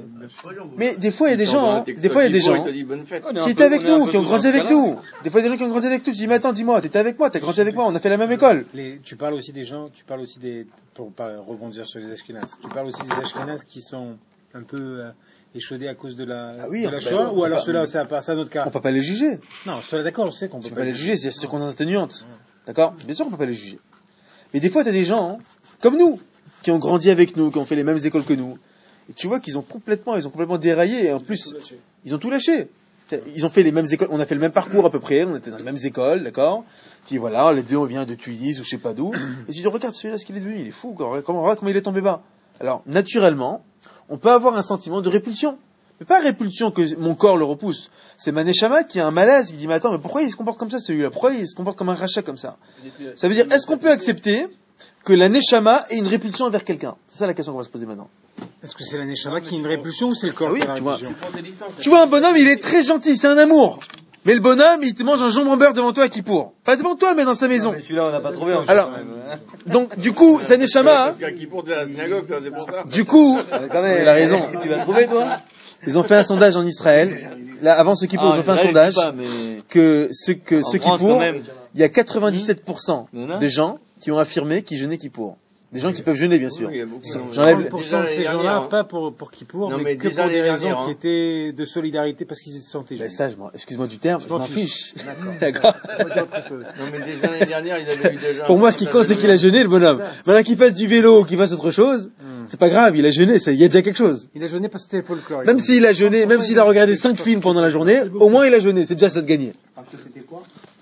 Mais des fois, il y a des gens, qui étaient avec nous, qui ont grandi avec nous. Des fois, il y a des gens qui ont grandi avec nous. Je dis, mais attends, dis-moi, t'étais avec moi, t'as grandi avec moi, on a fait la même école. Tu parles aussi pour rebondir sur les Ashkénazes, tu parles aussi des Ashkénazes qui sont un peu échaudés à cause de la Shoah, ou alors ceux-là, c'est à notre cas. On peut pas les juger. Non, ceux-là, d'accord, je sais qu'on peut pas les juger, c'est circonstances atténuantes. D'accord? Bien sûr qu'on peut pas les juger. Mais des fois, t'as des gens, comme nous, qui ont grandi avec nous, qui ont fait les mêmes écoles que nous. Et tu vois qu'ils ont complètement déraillé, et en plus, ils ont tout lâché. Ils ont fait les mêmes écoles, on a fait le même parcours à peu près, on était dans les mêmes écoles, d'accord? Puis voilà, les deux, on vient de Tunis ou je sais pas d'où. Et tu dis, regarde celui-là, ce qu'il est devenu, il est fou, regarde comment il est tombé bas. Alors, naturellement, on peut avoir un sentiment de répulsion. Mais pas répulsion que mon corps le repousse. C'est ma neshama qui a un malaise, qui dit, mais attends, mais pourquoi il se comporte comme ça, celui-là? Pourquoi il se comporte comme un rachat comme ça? Ça veut dire, est-ce qu'on peut accepter que la neshama ait une répulsion envers quelqu'un? C'est ça la question qu'on va se poser maintenant. Est-ce que c'est la neshama qui a une répulsion ou c'est le corps qui a une répulsion? Tu vois, un bonhomme, il est très gentil, c'est un amour. Mais le bonhomme, il te mange un jambon beurre devant toi à Kippour. Pas devant toi, mais dans sa maison. Mais celui-là, on n'a pas trouvé. Alors, donc, du coup, sa neshama, Parce qu'à Kippour, t'es à la synagogue, c'est pour ça. du coup, Quand même, il a raison. Tu l'as trouvé, toi? Ils ont fait un sondage en Israël. Là, avant ce Kippour, ils ont fait un sondage que ce Kippour, il y a 97% de gens qui ont affirmé qu'ils jeûnaient Kippour. Des gens qui peuvent jeûner, bien sûr. J'enlève 30% de ces gens-là, pas pour Kippour, mais que pour des raisons qui étaient de solidarité parce qu'ils se sentaient jeunes. Ça, excuse-moi du terme, je m'en fiche. D'accord. Non, mais déjà l'année dernière, il avait eu déjà. Pour moi, ce qui compte, c'est qu'il a jeûné, le bonhomme. Maintenant qu'il fasse du vélo ou qu'il fasse autre chose, c'est pas grave, il a jeûné, il y a déjà quelque chose. Il a jeûné parce que c'était folklore. Même s'il a jeûné, même s'il a regardé 5 films pendant la journée, au moins il a jeûné, c'est déjà ça de gagner. C'était quoi?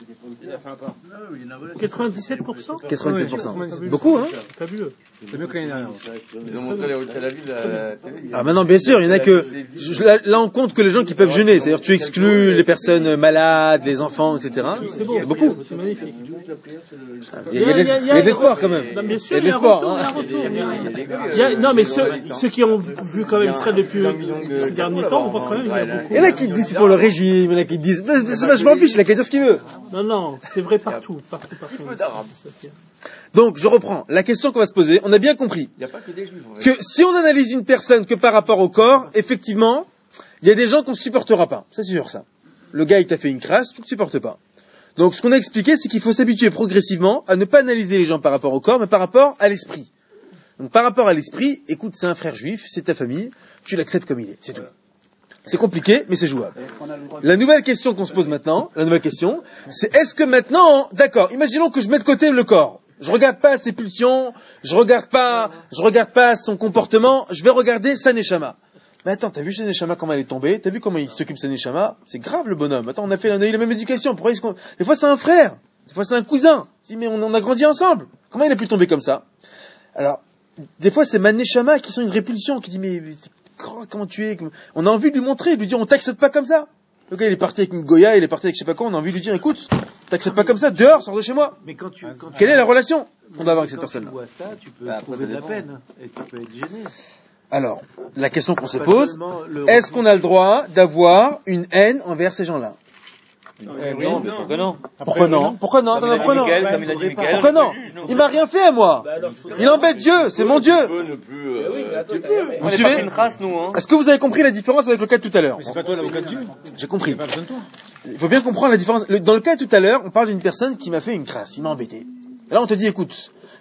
97%? 97%. Beaucoup, hein? Fabuleux. C'est mieux que l'année dernière. Ils ont montré les routes de la ville à la télé. Alors maintenant, bien sûr, il y en a que, là on compte que les gens qui peuvent jeûner, c'est-à-dire tu exclus les personnes malades, les enfants, etc. C'est beau. C'est beaucoup. C'est magnifique. Il y a de l'espoir quand même. Bien sûr, il y a de l'espoir. Non, mais ceux qui ont vu quand même Israël depuis ces derniers temps, on voit quand même qu'il y a beaucoup. Il y en a qui disent c'est pour le régime, il y en a qui disent, je m'en fiche, il a qu'à dire ce qu'il veut. Non, c'est vrai partout. Donc, je reprends. La question qu'on va se poser, on a bien compris Il n'y a pas que des juifs. que si on analyse une personne que par rapport au corps, effectivement, il y a des gens qu'on ne supportera pas. C'est sûr, ça. Le gars, il t'a fait une crasse, tu ne le supportes pas. Donc, ce qu'on a expliqué, c'est qu'il faut s'habituer progressivement à ne pas analyser les gens par rapport au corps, mais par rapport à l'esprit. Donc, par rapport à l'esprit, écoute, c'est un frère juif, c'est ta famille, tu l'acceptes comme il est, c'est tout. C'est compliqué, mais c'est jouable. La nouvelle question qu'on se pose maintenant, c'est est-ce que maintenant, d'accord, imaginons que je mets de côté le corps. Je regarde pas ses pulsions, je regarde pas son comportement, je vais regarder sa neshama. Mais attends, t'as vu sa neshama comment elle est tombée? T'as vu comment il s'occupe de sa neshama? C'est grave le bonhomme. Attends, on a eu la même éducation. Des fois c'est un frère, des fois c'est un cousin. Mais on a grandi ensemble. Comment il a pu tomber comme ça? Alors, des fois c'est ma neshama qui sont une répulsion, qui dit mais comment tu es? On a envie de lui montrer, de lui dire on t'accepte pas comme ça. Le gars il est parti avec une Goya, il est parti avec je sais pas quoi, on a envie de lui dire écoute, t'acceptes pas comme ça, dehors, sors de chez moi. Mais quelle est la relation qu'on doit avoir avec cette personne-là? Tu vois ça, tu peux trouver de la peine et tu peux être gêné. Alors, la question qu'on se pose, est-ce qu'on a le droit d'avoir une haine envers ces gens-là? Non, mais pourquoi non? Pourquoi non? Pourquoi non? Pourquoi non? Pourquoi non? Il m'a rien fait à moi. Il embête Dieu, c'est mon Dieu. Vous suivez? Est-ce que vous avez compris la différence avec le cas de tout à l'heure? Mais c'est pas toi l'avocat de Dieu. J'ai compris. Pas besoin de toi. Il faut bien comprendre la différence. Dans le cas de tout à l'heure, on parle d'une personne qui m'a fait une crasse, il m'a embêté. Et là, on te dit, écoute,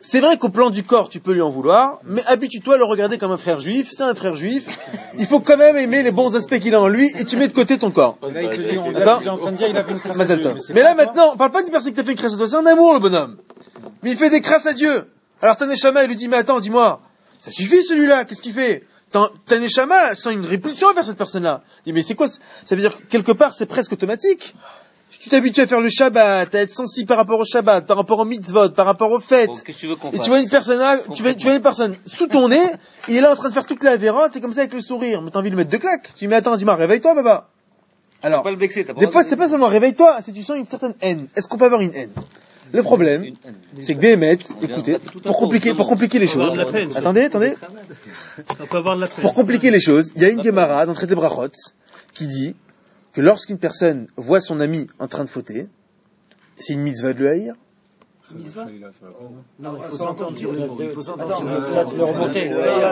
c'est vrai qu'au plan du corps, tu peux lui en vouloir, mais habitue-toi à le regarder comme un frère juif. C'est un frère juif. Il faut quand même aimer les bons aspects qu'il a en lui et tu mets de côté ton corps. Là, il te dit, on D'accord. est en train de dire, il a fait une crasse à Mazel Dieu. tov. Mais là maintenant, on parle pas d'une personne qui t'a fait une crasse à toi, c'est un amour le bonhomme. Mais il fait des crasses à Dieu. Alors ta neshama, il lui dit, mais attends, dis-moi, ça suffit celui-là, qu'est-ce qu'il fait? Ta neshama sent une répulsion vers cette personne-là. Il dit, mais c'est quoi? Ça veut dire que quelque part, c'est presque automatique. Tu t'habitues à faire le Shabbat, à être sensible par rapport au Shabbat, par rapport au mitzvot, par rapport aux fêtes. Bon, qu'est-ce que tu veux qu'on Et fasse? tu vois une personne là, tu vois une personne sous ton nez, il est là en train de faire toute la véra, t'es comme ça avec le sourire, mais t'as envie de lui mettre deux claques. Tu lui dis, mais attends, dis-moi, réveille-toi, baba. Alors, Pas le vexer, t'as pas des le fois, droit c'est pas seulement réveille-toi, c'est tu sens une certaine haine. Est-ce qu'on peut avoir une haine? Le problème, c'est que Béhémet, écoutez, pour compliquer les choses. Attendez. On peut avoir de la peine. Pour compliquer les choses, il y a une Gemara dans le traité Brachot qui dit que lorsqu'une personne voit son ami en train de fauter, c'est une mitzvah de le haïr. Non, il faut s'entendre sur le mot. Il faut s'entendre sur le remonter.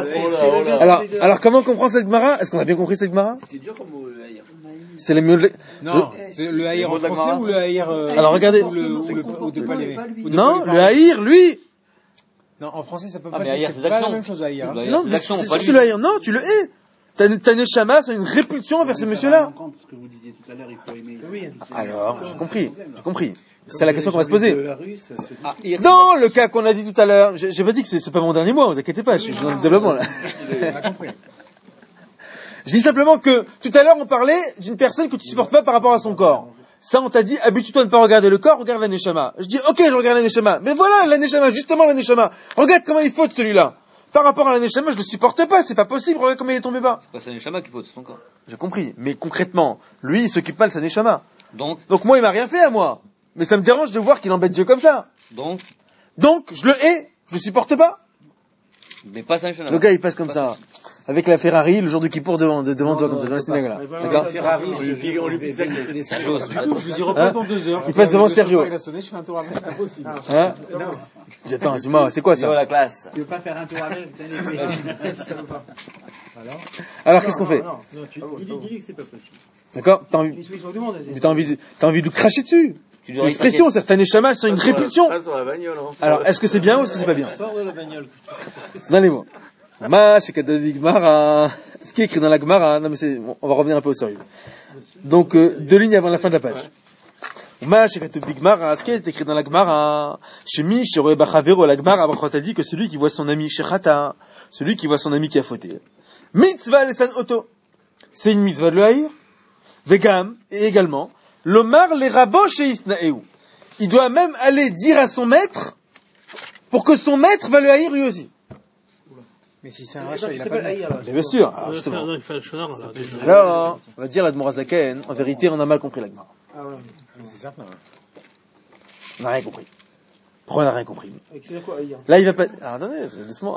Alors comment comprendre cette Gemara? Est-ce qu'on a bien compris cette Gemara? C'est dur comme mot, le haïr. C'est le mieux de... Non, c'est le haïr en français ou le haïr Alors regardez. ou de pas l'aimer. Non, le haïr, lui. Non, en français ça peut Ah, pas mais dire, haïr, c'est c'est pas la l'action. même chose haïr. Hein. Non, c'est sûr que tu le haïr. Non, tu le hais. Ta neshama, c'est une répulsion vers ces messieurs-là. Ce que vous disiez tout à l'heure, il faut aimer. Alors, j'ai compris. C'est la question qu'on va se poser. Ah, hier, Dans le cas qu'on a dit tout à l'heure, j'ai pas dit que c'est pas mon dernier mot, vous inquiétez pas, je suis dans le développement là. On a compris. Je dis simplement que tout à l'heure on parlait d'une personne que tu supportes pas par rapport à son corps. Ça on t'a dit, habitue-toi à ne pas regarder le corps, regarde la neshama. Je dis, ok, je regarde la neshama. Mais voilà, la neshama, justement la neshama. Regarde comment il faute celui-là. Par rapport à la neshama, je le supporte pas, c'est pas possible, regarde comment il est tombé bas. c'est pas sa neshama qu'il faut, c'est son corps. J'ai compris, mais concrètement, lui il s'occupe pas de sa neshama. Donc, Donc moi il m'a rien fait à moi. Mais ça me dérange de voir qu'il embête Dieu comme ça. donc, Donc, je le hais, je le supporte pas. mais pas sa neshama. Le gars il passe comme ça. Avec la Ferrari, le jour de Kippour devant toi, comme ça, dans la synagogue là. D'accord? Ferrari, On lui pique ça qui fait des C'est la chose. du coup, je lui dis repasse dans 2 heures. Il passe devant Sergio. Il a sonné, je fais un tour avec, impossible. Hein? Attends, dis-moi, c'est quoi C'est ça? la classe. Tu veux pas faire un tour avec, putain, Alors qu'est-ce qu'on fait? Non, dis-lui que c'est pas possible. D'accord? T'as envie de lui cracher dessus. C'est une expression, certaines neshama, c'est une répulsion. Sur la bagnole, hein. Alors, est-ce que c'est bien ou est-ce que c'est pas bien? Sors de la bagnole. Dans les mots. Ma, chez Kadavi Gmara. Ce qui est écrit dans la Gmara, non mais on va revenir un peu au sérieux. Donc, 2 lignes avant la fin de la page. Ma, chez Kadavi Gmara, ce qui est écrit dans la Gmara. Chez Mi, chez Roé Bachavero, la Gmara, Bachot a dit que celui qui voit son ami chez Chata, celui qui voit son ami qui a fauté. Mitzvah lesan oto. C'est une mitzvah de le haïr. Vegam, et également, l'omar les rabots chez Isnaeu. Il doit même aller dire à son maître, pour que son maître va le haïr lui aussi. Mais si c'est un rachat, il a pas de haïr. Mais bien sûr, alors justement. Non, il fait le shonard, là. déjà. Alors, on va dire l'Admor Azaken, en vérité, on a mal compris l'Admor. C'est certain. On n'a rien compris. Pourquoi on n'a rien compris? Tu veux quoi, haïr? Là, il va pas... Ah, attendez, doucement.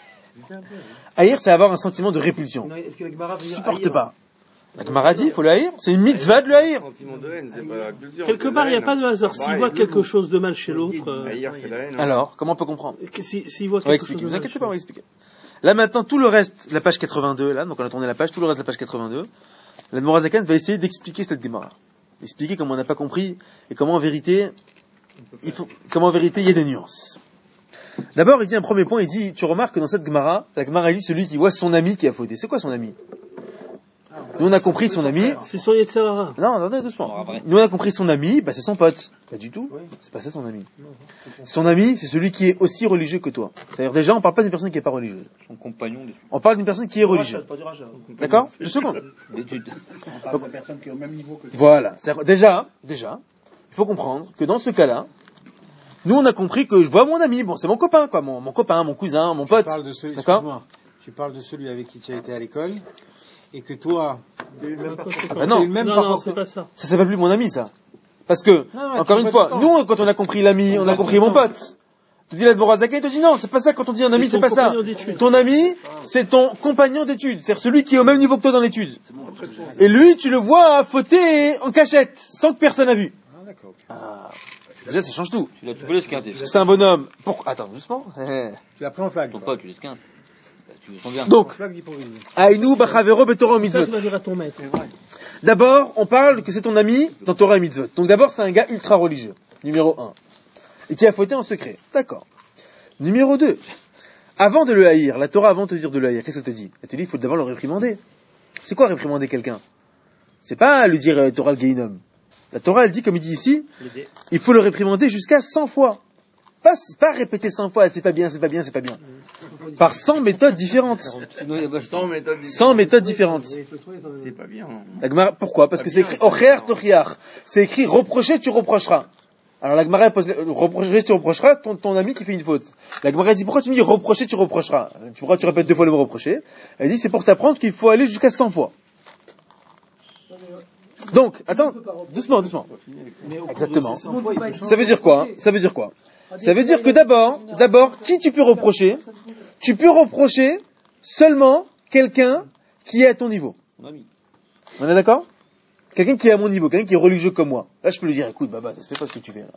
Haïr, c'est avoir un sentiment de répulsion. Non, est-ce que la Gemara veut Je dire supporte haïr? pas. La Gemara dit, il faut le haïr. C'est une mitzvah de le haïr. Sentiment de haine, c'est pas la culture. Quelque part, il n'y a pas de hasard. S'il voit quelque chose de mal chez l'autre, Haïr, c'est la haine. Alors, comment on peut comprendre? s'il voit On va quelque chose expliquer. de Vous mal inquiétez chez pas, on va expliquer. Là, maintenant, tout le reste, la page 82, là, donc on a tourné la page, tout le reste de la page 82, l'Admor Azaken va essayer d'expliquer cette Gemara. Expliquer comment on n'a pas compris et comment en vérité, il y a des nuances. D'abord, il dit un premier point, il dit, tu remarques que dans cette Gemara, la Gemara dit celui qui voit son ami qui a fauté. C'est quoi son ami? Nous on a compris son ami. C'est son Yetzirara. Non, attendez doucement. Nous on a compris son ami, bah c'est son pote. Pas du tout. C'est pas ça son ami. Son ami, c'est celui qui est aussi religieux que toi. C'est-à-dire déjà, on parle pas d'une personne qui est pas religieuse. Son compagnon On parle d'une personne qui est religieuse. Pas du rachat. D'accord? Une seconde. d'études. On parle de personnes qui sont au même niveau que toi. Voilà. C'est-à-dire, déjà, il faut comprendre que dans ce cas-là, nous on a compris que je vois mon ami, bon c'est mon copain quoi, mon copain, mon cousin, mon pote. D'accord? Tu parles de celui avec qui tu as été à l'école et que toi, Ah bah non. Non, c'est pas ça. Ça s'appelle plus mon ami ça. Parce que, encore une fois, nous quand on a compris l'ami, on a compris mon pote. Tu dis l'Admor Azaken, te dit non, c'est pas ça quand on dit un ami, c'est pas ça. Ton ami, c'est ton compagnon d'études, c'est-à-dire celui qui est au même niveau que toi dans l'étude. Et lui, tu le vois fauter en cachette, sans que personne n'a vu. ah d'accord. Ah, déjà ça change tout. Tu peux l'esquinter. C'est un bonhomme. Attends, doucement. Tu l'as pris en flag. Ton pote, tu l'esquintes. Tu le sens bien. Donc, Flag d'hypocrisie. Aïnou, Bachavero, Betorah, Ça, Mitzvot. tu vas dire à ton maître. D'abord, on parle que c'est ton ami dans Torah et Mitzvot. Donc d'abord, c'est un gars ultra religieux, numéro 1. Et qui a fauté en secret. D'accord. Numéro 2. Avant de le haïr, la Torah, avant de te dire de le haïr, qu'est-ce qu'elle te dit? Elle te dit, il faut d'abord le réprimander. C'est quoi réprimander quelqu'un? C'est pas lui dire Torah le Geinom. La Torah, elle dit, comme il dit ici, il faut le réprimander jusqu'à 100 fois. Pas répéter 100 fois, c'est pas bien, c'est pas bien, c'est pas bien. Par 100 méthodes différentes. 100 méthodes différentes. C'est pas bien. Pourquoi? Parce que c'est écrit Ocher Tochiach. C'est écrit reprocher, tu reprocheras. Alors la Gemara pose reprocher, tu reprocheras ton ami qui fait une faute. La Gemara dit pourquoi tu me dis reprocher, tu reprocheras? Pourquoi tu répètes 2 fois le mot reprocher? Elle dit c'est pour t'apprendre qu'il faut aller jusqu'à 100 fois. Donc, attends, doucement. Exactement. Ça veut dire quoi? Ça veut dire quoi? Ça veut dire que d'abord, qui tu peux reprocher? Tu peux reprocher seulement quelqu'un qui est à ton niveau. On est d'accord? Quelqu'un qui est à mon niveau, quelqu'un qui est religieux comme moi. Là, je peux lui dire, écoute, Baba, ça se fait pas ce que tu fais là.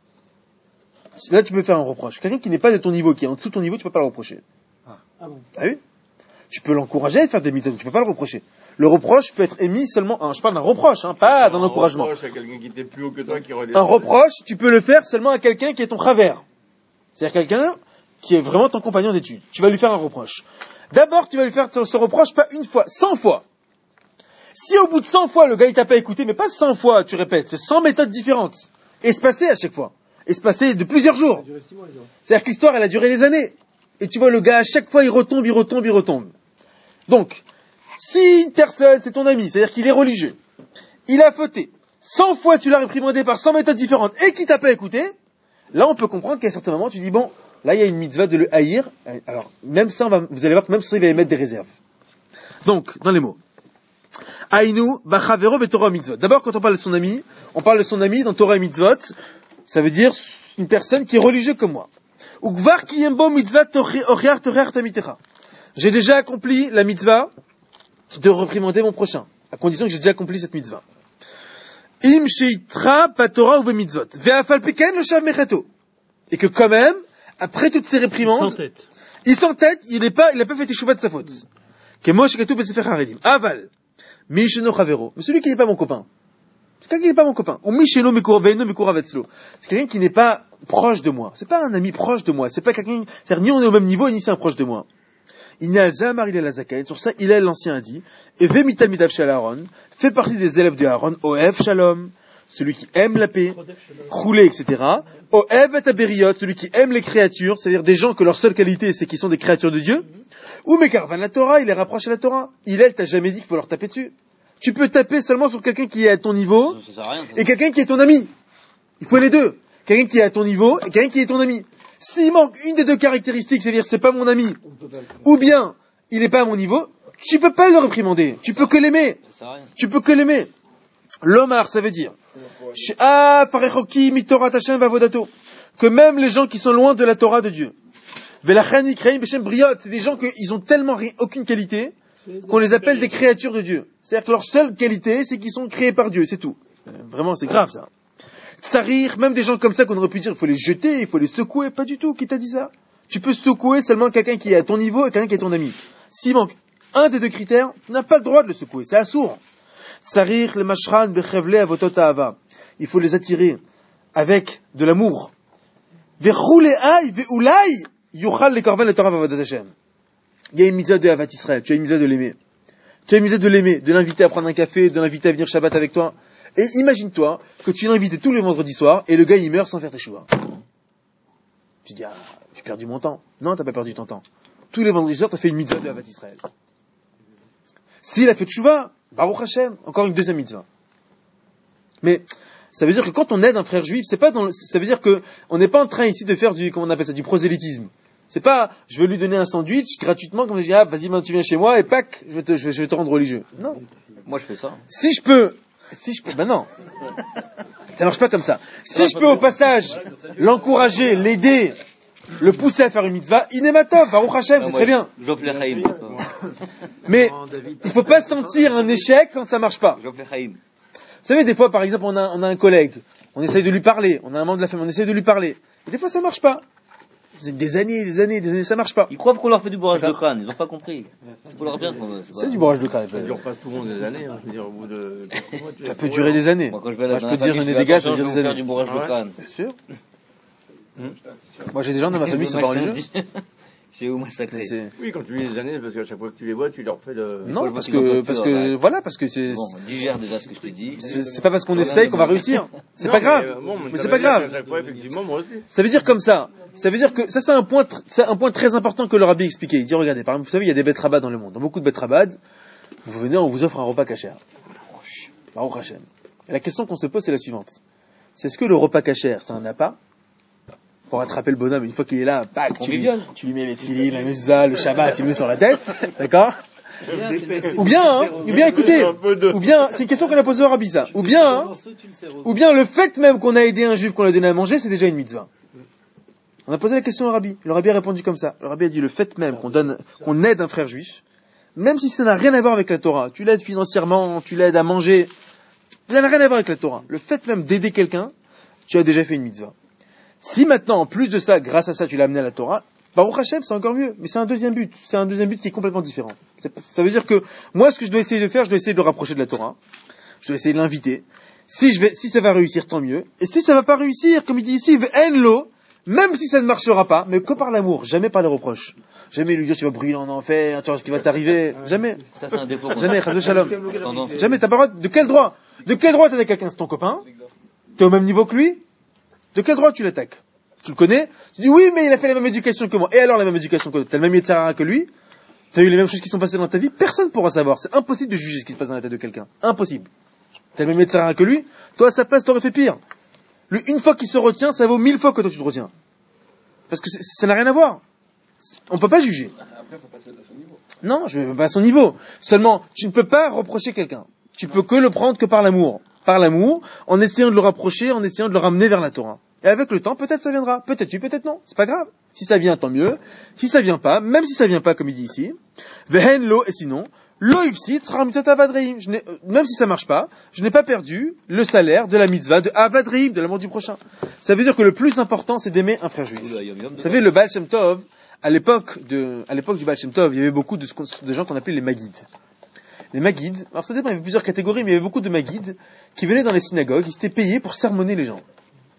Là, tu peux faire un reproche. Quelqu'un qui n'est pas de ton niveau, qui est en dessous de ton niveau, tu peux pas le reprocher. Ah oui? Tu peux l'encourager à faire des mitzvot, tu peux pas le reprocher. Le reproche peut être émis seulement, je parle d'un reproche, pas d'un encouragement. Un reproche à quelqu'un qui était plus haut que toi, qui un reproche, tu peux le faire seulement à quelqu'un qui est ton chaver. C'est-à-dire quelqu'un qui est vraiment ton compagnon d'études. Tu vas lui faire un reproche. D'abord, tu vas lui faire ce reproche pas une fois, 100 fois. Si au bout de 100 fois, le gars il t'a pas écouté, mais pas 100 fois, tu répètes, c'est 100 méthodes différentes. Espacées à chaque fois. Espacées de plusieurs jours. C'est-à-dire que l'histoire, elle a duré des années. Et tu vois, le gars, à chaque fois, il retombe. Donc, si une personne, c'est ton ami, c'est-à-dire qu'il est religieux, il a fauté, 100 fois tu l'as réprimandé par 100 méthodes différentes et qu'il t'a pas écouté, là on peut comprendre qu'à un certain moment tu dis bon, là il y a une mitzvah de le haïr, alors même ça, vous allez voir que même ça il va émettre des réserves. Donc, dans les mots. Aïnu, bachavero betorah mitzvot. D'abord, quand on parle de son ami dans Torah et mitzvot, ça veut dire une personne qui est religieuse comme moi. Ukvar kiyembo mitzvah tochiach tochiach tamitecha. J'ai déjà accompli la mitzvah de réprimander mon prochain, à condition que j'ai déjà accompli cette mitzvah. Im sheitra patora ou mitzvot. Ve'afal peken le shav mechato. Et que quand même, après toutes ces réprimandes, il s'entête, il a pas fait teshuva de sa faute. Kemo shekatu besefer haredim. Aval. Misheno chavero. Mais celui qui n'est pas mon copain. C'est quelqu'un qui n'est pas mon copain. Ou misheno ve'eno mekuravetzlo. C'est quelqu'un qui n'est pas proche de moi. C'est pas un ami proche de moi. C'est pas quelqu'un, c'est-à-dire ni on est au même niveau, ni c'est un proche de moi. Sur ça, Hillel l'ancien a dit, et Vemital Midav Shalaron fait partie des élèves de Aaron, Oev Shalom, celui qui aime la paix, Choulé, etc. Oev et Aberiot, celui qui aime les créatures, c'est-à-dire des gens que leur seule qualité c'est qu'ils sont des créatures de Dieu. Ou Mekarvan la Torah, il les rapproche à la Torah. Hillel t'a jamais dit qu'il faut leur taper dessus. Tu peux taper seulement sur quelqu'un qui est à ton niveau, et quelqu'un qui est ton ami. Il faut les deux. Quelqu'un qui est à ton niveau, et quelqu'un qui est ton ami. S'il manque une des 2 caractéristiques, c'est-à-dire c'est pas mon ami, ou bien il n'est pas à mon niveau, tu peux pas le réprimander. Tu peux que l'aimer. L'omar, ça veut dire que même les gens qui sont loin de la Torah de Dieu, c'est des gens qui ont tellement aucune qualité qu'on les appelle des créatures de Dieu. C'est-à-dire que leur seule qualité, c'est qu'ils sont créés par Dieu, c'est tout. Vraiment, c'est grave ça. Tsarir, même des gens comme ça qu'on aurait pu dire il faut les jeter, il faut les secouer, pas du tout, qui t'a dit ça? Tu peux secouer seulement quelqu'un qui est à ton niveau et quelqu'un qui est ton ami. S'il manque un des 2 critères, tu n'as pas le droit de le secouer, c'est assourd. Tsarir, le mashran, bechevle, avotot ahava. Il faut les attirer avec de l'amour. Ve'chulei, ve'ulai, yuchal le korban le Torah v'avodat Hashem. Il y a une mitzvah de Havat Israël, tu as une mitzvah de l'aimer. Tu as une mitzvah de l'aimer, de l'inviter à prendre un café, de l'inviter à venir Shabbat avec toi. Et imagine-toi que tu l'invites tous les vendredis soirs et le gars il meurt sans faire teshuva. Tu dis, j'ai perdu mon temps. Non, t'as pas perdu ton temps. Tous les vendredis soirs, t'as fait une mitzvah de Havat Israël. S'il a fait teshuva, Baruch Hashem, encore une 2e mitzvah. Mais ça veut dire que quand on aide un frère juif, ça veut dire que on n'est pas en train ici de faire du prosélytisme. C'est pas, je veux lui donner un sandwich gratuitement, comme je dis, vas-y, tu viens chez moi et pac, je vais te rendre religieux. Non. Moi, je fais ça. Si je peux, non. Ça marche pas comme ça. Si je peux au passage l'encourager, l'aider, le pousser à faire une mitzvah, inématov, Baruch Hashem, c'est très bien. J'offre les chaïm. Mais il faut pas sentir un échec quand ça marche pas. J'offre les chaïm. Vous savez, des fois, par exemple, on a un collègue, on essaye de lui parler, on a un membre de la famille, on essaye de lui parler. Et des fois, ça marche pas. Des années, ça marche pas. Ils croient qu'on leur fait du bourrage de crâne, ils ont pas compris. C'est pour leur dire qu'on c'est du bourrage de crâne. Ça dure pas souvent des années, je veux dire, au bout de quelques mois, ça peut durer des années. Moi, quand je vais à la je peux te dire, j'en ai des gars, ça dure des années. Faire du bourrage de crâne. Bien sûr. Moi, j'ai des gens dans ma famille qui sont pas religieux. J'ai où massacré. Oui, quand tu lis les années, parce qu'à chaque fois que tu les vois, tu leur fais le... Non, parce que c'est... Bon, digère déjà ce que je t'ai dit. C'est pas parce qu'on essaye qu'on va réussir. C'est pas grave. Mais c'est pas grave. À chaque fois, effectivement, moi aussi. Ça veut dire comme ça. Ça veut dire que ça, c'est un point très important que le rabbi expliquait. Il dit, regardez, par exemple, vous savez, il y a des bêtes rabats dans le monde. Dans beaucoup de bêtes rabats, vous venez, on vous offre un repas kasher. Baruch Hashem. Et la question qu'on se pose, c'est la suivante. C'est est-ce que le repas kasher, c'est un appât pour attraper le bonhomme, une fois qu'il est là, bac, tu lui mets les tefilines, la mezuzah, le shabbat, tu le mets sur la tête, d'accord? Ou bien, écoutez, ou bien, c'est une question qu'on a posée au rabbi, ça. Ou bien le fait même qu'on a aidé un juif, qu'on l'a donné à manger, c'est déjà une mitzvah. On a posé la question au rabbi. Le rabbi a répondu comme ça. Le rabbi a dit le fait même qu'on aide un frère juif, même si ça n'a rien à voir avec la Torah, tu l'aides financièrement, tu l'aides à manger, ça n'a rien à voir avec la Torah. Le fait même d'aider quelqu'un, tu as déjà fait une mitzvah. Si maintenant, en plus de ça, grâce à ça, tu l'as amené à la Torah, Baruch Hashem, c'est encore mieux. Mais c'est un deuxième but. C'est un deuxième but qui est complètement différent. Ça veut dire que, moi, ce que je dois essayer de faire, je dois essayer de le rapprocher de la Torah. Je dois essayer de l'inviter. Si ça va réussir, tant mieux. Et si ça va pas réussir, comme il dit ici, enlo, même si ça ne marchera pas, mais que par l'amour, jamais par les reproches. Jamais lui dire, tu vas brûler en enfer, tu vois ce qui va t'arriver. Jamais. Ça, c'est un défaut. Jamais, chas de shalom. Jamais, t'as pas le droit, de quel droit t'aider quelqu'un, c'est ton copain? T'es au même niveau que lui? De quel droit tu l'attaques? Tu le connais? Tu dis oui, mais il a fait la même éducation que moi. Et alors la même éducation que toi? T'as le même Yetzirah que lui? T'as eu les mêmes choses qui sont passées dans ta vie? Personne pourra savoir. C'est impossible de juger ce qui se passe dans la tête de quelqu'un. Impossible. T'as le même Yetzirah que lui? Toi, à sa place, t'aurais fait pire. Lui, une fois qu'il se retient, ça vaut 1000 fois que toi tu te retiens. Parce que ça n'a rien à voir. On peut pas juger. Après, faut pas se mettre à son niveau. Non, je ne mets pas à son niveau. Seulement, tu ne peux pas reprocher quelqu'un. Tu peux que le prendre que par l'amour. Par l'amour, en essayant de le rapprocher, en essayant de le ramener vers la Torah. Et avec le temps, peut-être ça viendra. Peut-être oui, peut-être non. C'est pas grave. Si ça vient, tant mieux. Si ça vient pas, même si ça vient pas, comme il dit ici, vehen lo, et sinon, lo ifsit sera mitzvah avadreim. Même si ça marche pas, je n'ai pas perdu le salaire de la mitzvah de avadreim, de l'amour du prochain. Ça veut dire que le plus important, c'est d'aimer un frère juif. Vous savez, le Baal Shem Tov, à l'époque du Baal Shem Tov, il y avait beaucoup de gens qu'on appelait les Magides. Les Magides, alors ça dépend, il y avait plusieurs catégories, mais il y avait beaucoup de Magides qui venaient dans les synagogues, ils s'étaient payés pour sermonner les gens.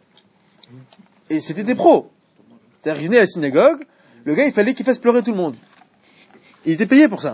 Et c'était des pros. C'est-à-dire, ils venaient à la synagogue, le gars, il fallait qu'il fasse pleurer tout le monde. Il était payé pour ça.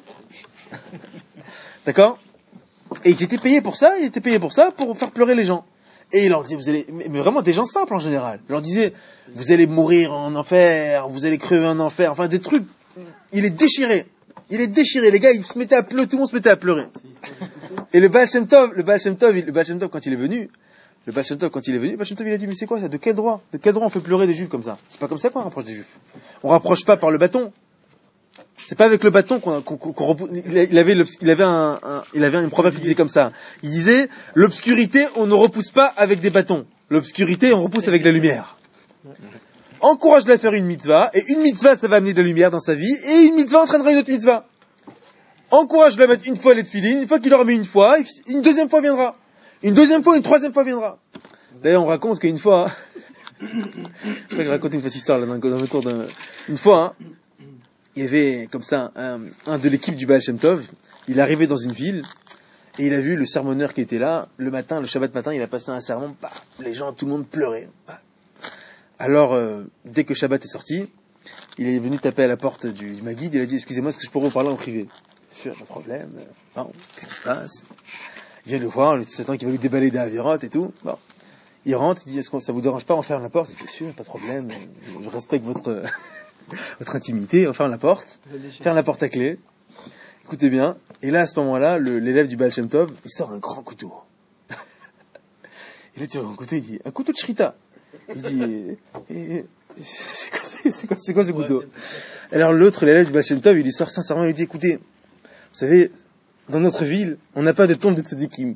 D'accord? Et ils étaient payés pour ça, pour faire pleurer les gens. Et il leur disait, mais vraiment des gens simples en général. Il leur disait, vous allez mourir en enfer, vous allez crever en enfer, enfin des trucs. Il est déchiré, les gars, ils se mettaient à pleurer, tout le monde se mettait à pleurer. Et le Baal Shem Tov, quand il est venu, il a dit, mais c'est quoi ça? De quel droit on fait pleurer des juifs comme ça? C'est pas comme ça qu'on rapproche des juifs. On rapproche pas par le bâton. C'est pas avec le bâton il avait une proverbe qui disait comme ça. Il disait, l'obscurité, on ne repousse pas avec des bâtons. L'obscurité, on repousse avec la lumière. Encourage-le à faire une mitzvah, et une mitzvah, ça va amener de la lumière dans sa vie, et une mitzvah entraînera une autre mitzvah. Encourage-le à mettre une fois les tefilines, une fois qu'il aura mis une fois, une deuxième fois viendra. Une deuxième fois, une troisième fois viendra. D'ailleurs, on raconte qu'une fois, je crois que je racontais une fausse histoire là, dans le cours une fois, il y avait comme ça un de l'équipe du Baal Shem Tov, il est arrivé dans une ville, et il a vu le sermonneur qui était là, le Shabbat matin, il a passé un sermon, les gens, tout le monde pleurait. Alors, dès que Shabbat est sorti, il est venu taper à la porte du Maguide, il a dit, excusez-moi, est-ce que je pourrais vous parler en privé? Sûr, pas de problème. Bon, qu'est-ce qui se passe? Il vient le voir, le Satan qui va lui déballer des avérotes et tout. Bon. Il rentre, il dit, est-ce que ça vous dérange pas, on ferme la porte? Il dit, sûr, pas de problème, je respecte votre intimité, on ferme la porte à clé. Écoutez bien. Et là, à ce moment-là, l'élève du Baal Shem Tov, il sort un grand couteau. Il a tiré un couteau, il dit, un couteau de shrita. Il dit, c'est quoi ce couteau? Alors l'autre, l'élève du Baal Shem Tov, il lui sort sincèrement, il dit, écoutez, vous savez, dans notre ville, on n'a pas de tombe de tzadikim.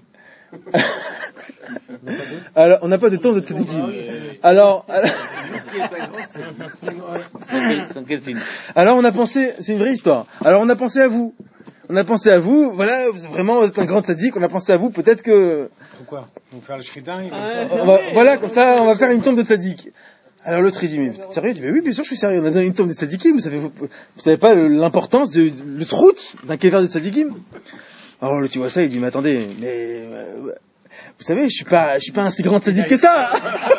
Alors, on n'a pas de tombe de tzadikim. Alors, on a pensé, c'est une vraie histoire. Alors, on a pensé à vous. Voilà, vraiment, vous êtes un grand tzaddik, on a pensé à vous, peut-être que... Pourquoi? On va faire le shritin voilà, comme ça, on va faire une tombe de tzaddik. Alors l'autre, il dit, mais vous êtes sérieux? Il dit, mais oui, bien sûr, je suis sérieux. On a besoin d'une tombe de tzadikim. Vous savez pas l'importance le trout d'un kéver de tzadikim? Alors l'autre, tu vois ça, il dit, mais attendez, vous savez, je suis pas un si grand sadique que ça.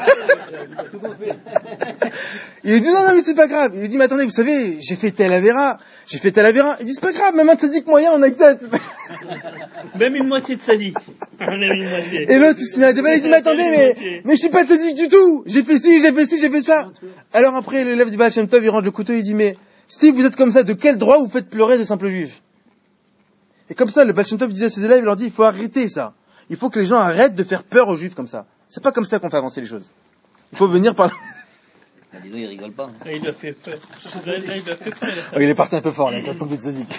Il lui dit, non, mais c'est pas grave. Il lui dit, mais attendez, vous savez, j'ai fait tel avéra. Il dit, c'est pas grave, même un sadique moyen, on accepte. Même une moitié de sadique. Même une moitié. Et l'autre, il se met à déballer, il dit, mais attendez, mais je suis pas sadique du tout. J'ai fait ci, j'ai fait ça. Alors après, l'élève du Baal Shem Tov, il range le couteau, il dit, mais si vous êtes comme ça, de quel droit vous faites pleurer de simples juifs? Et comme ça, le Baal Shem Tov disait à ses élèves, il leur dit, il faut arrêter ça. Il faut que les gens arrêtent de faire peur aux juifs comme ça. C'est pas comme ça qu'on fait avancer les choses. Il faut venir par là. Bah, dis donc, il rigole pas. Là, il a fait peur. Là, il a fait peur. Oh, il est parti un peu fort, là, il a tombé de sadique.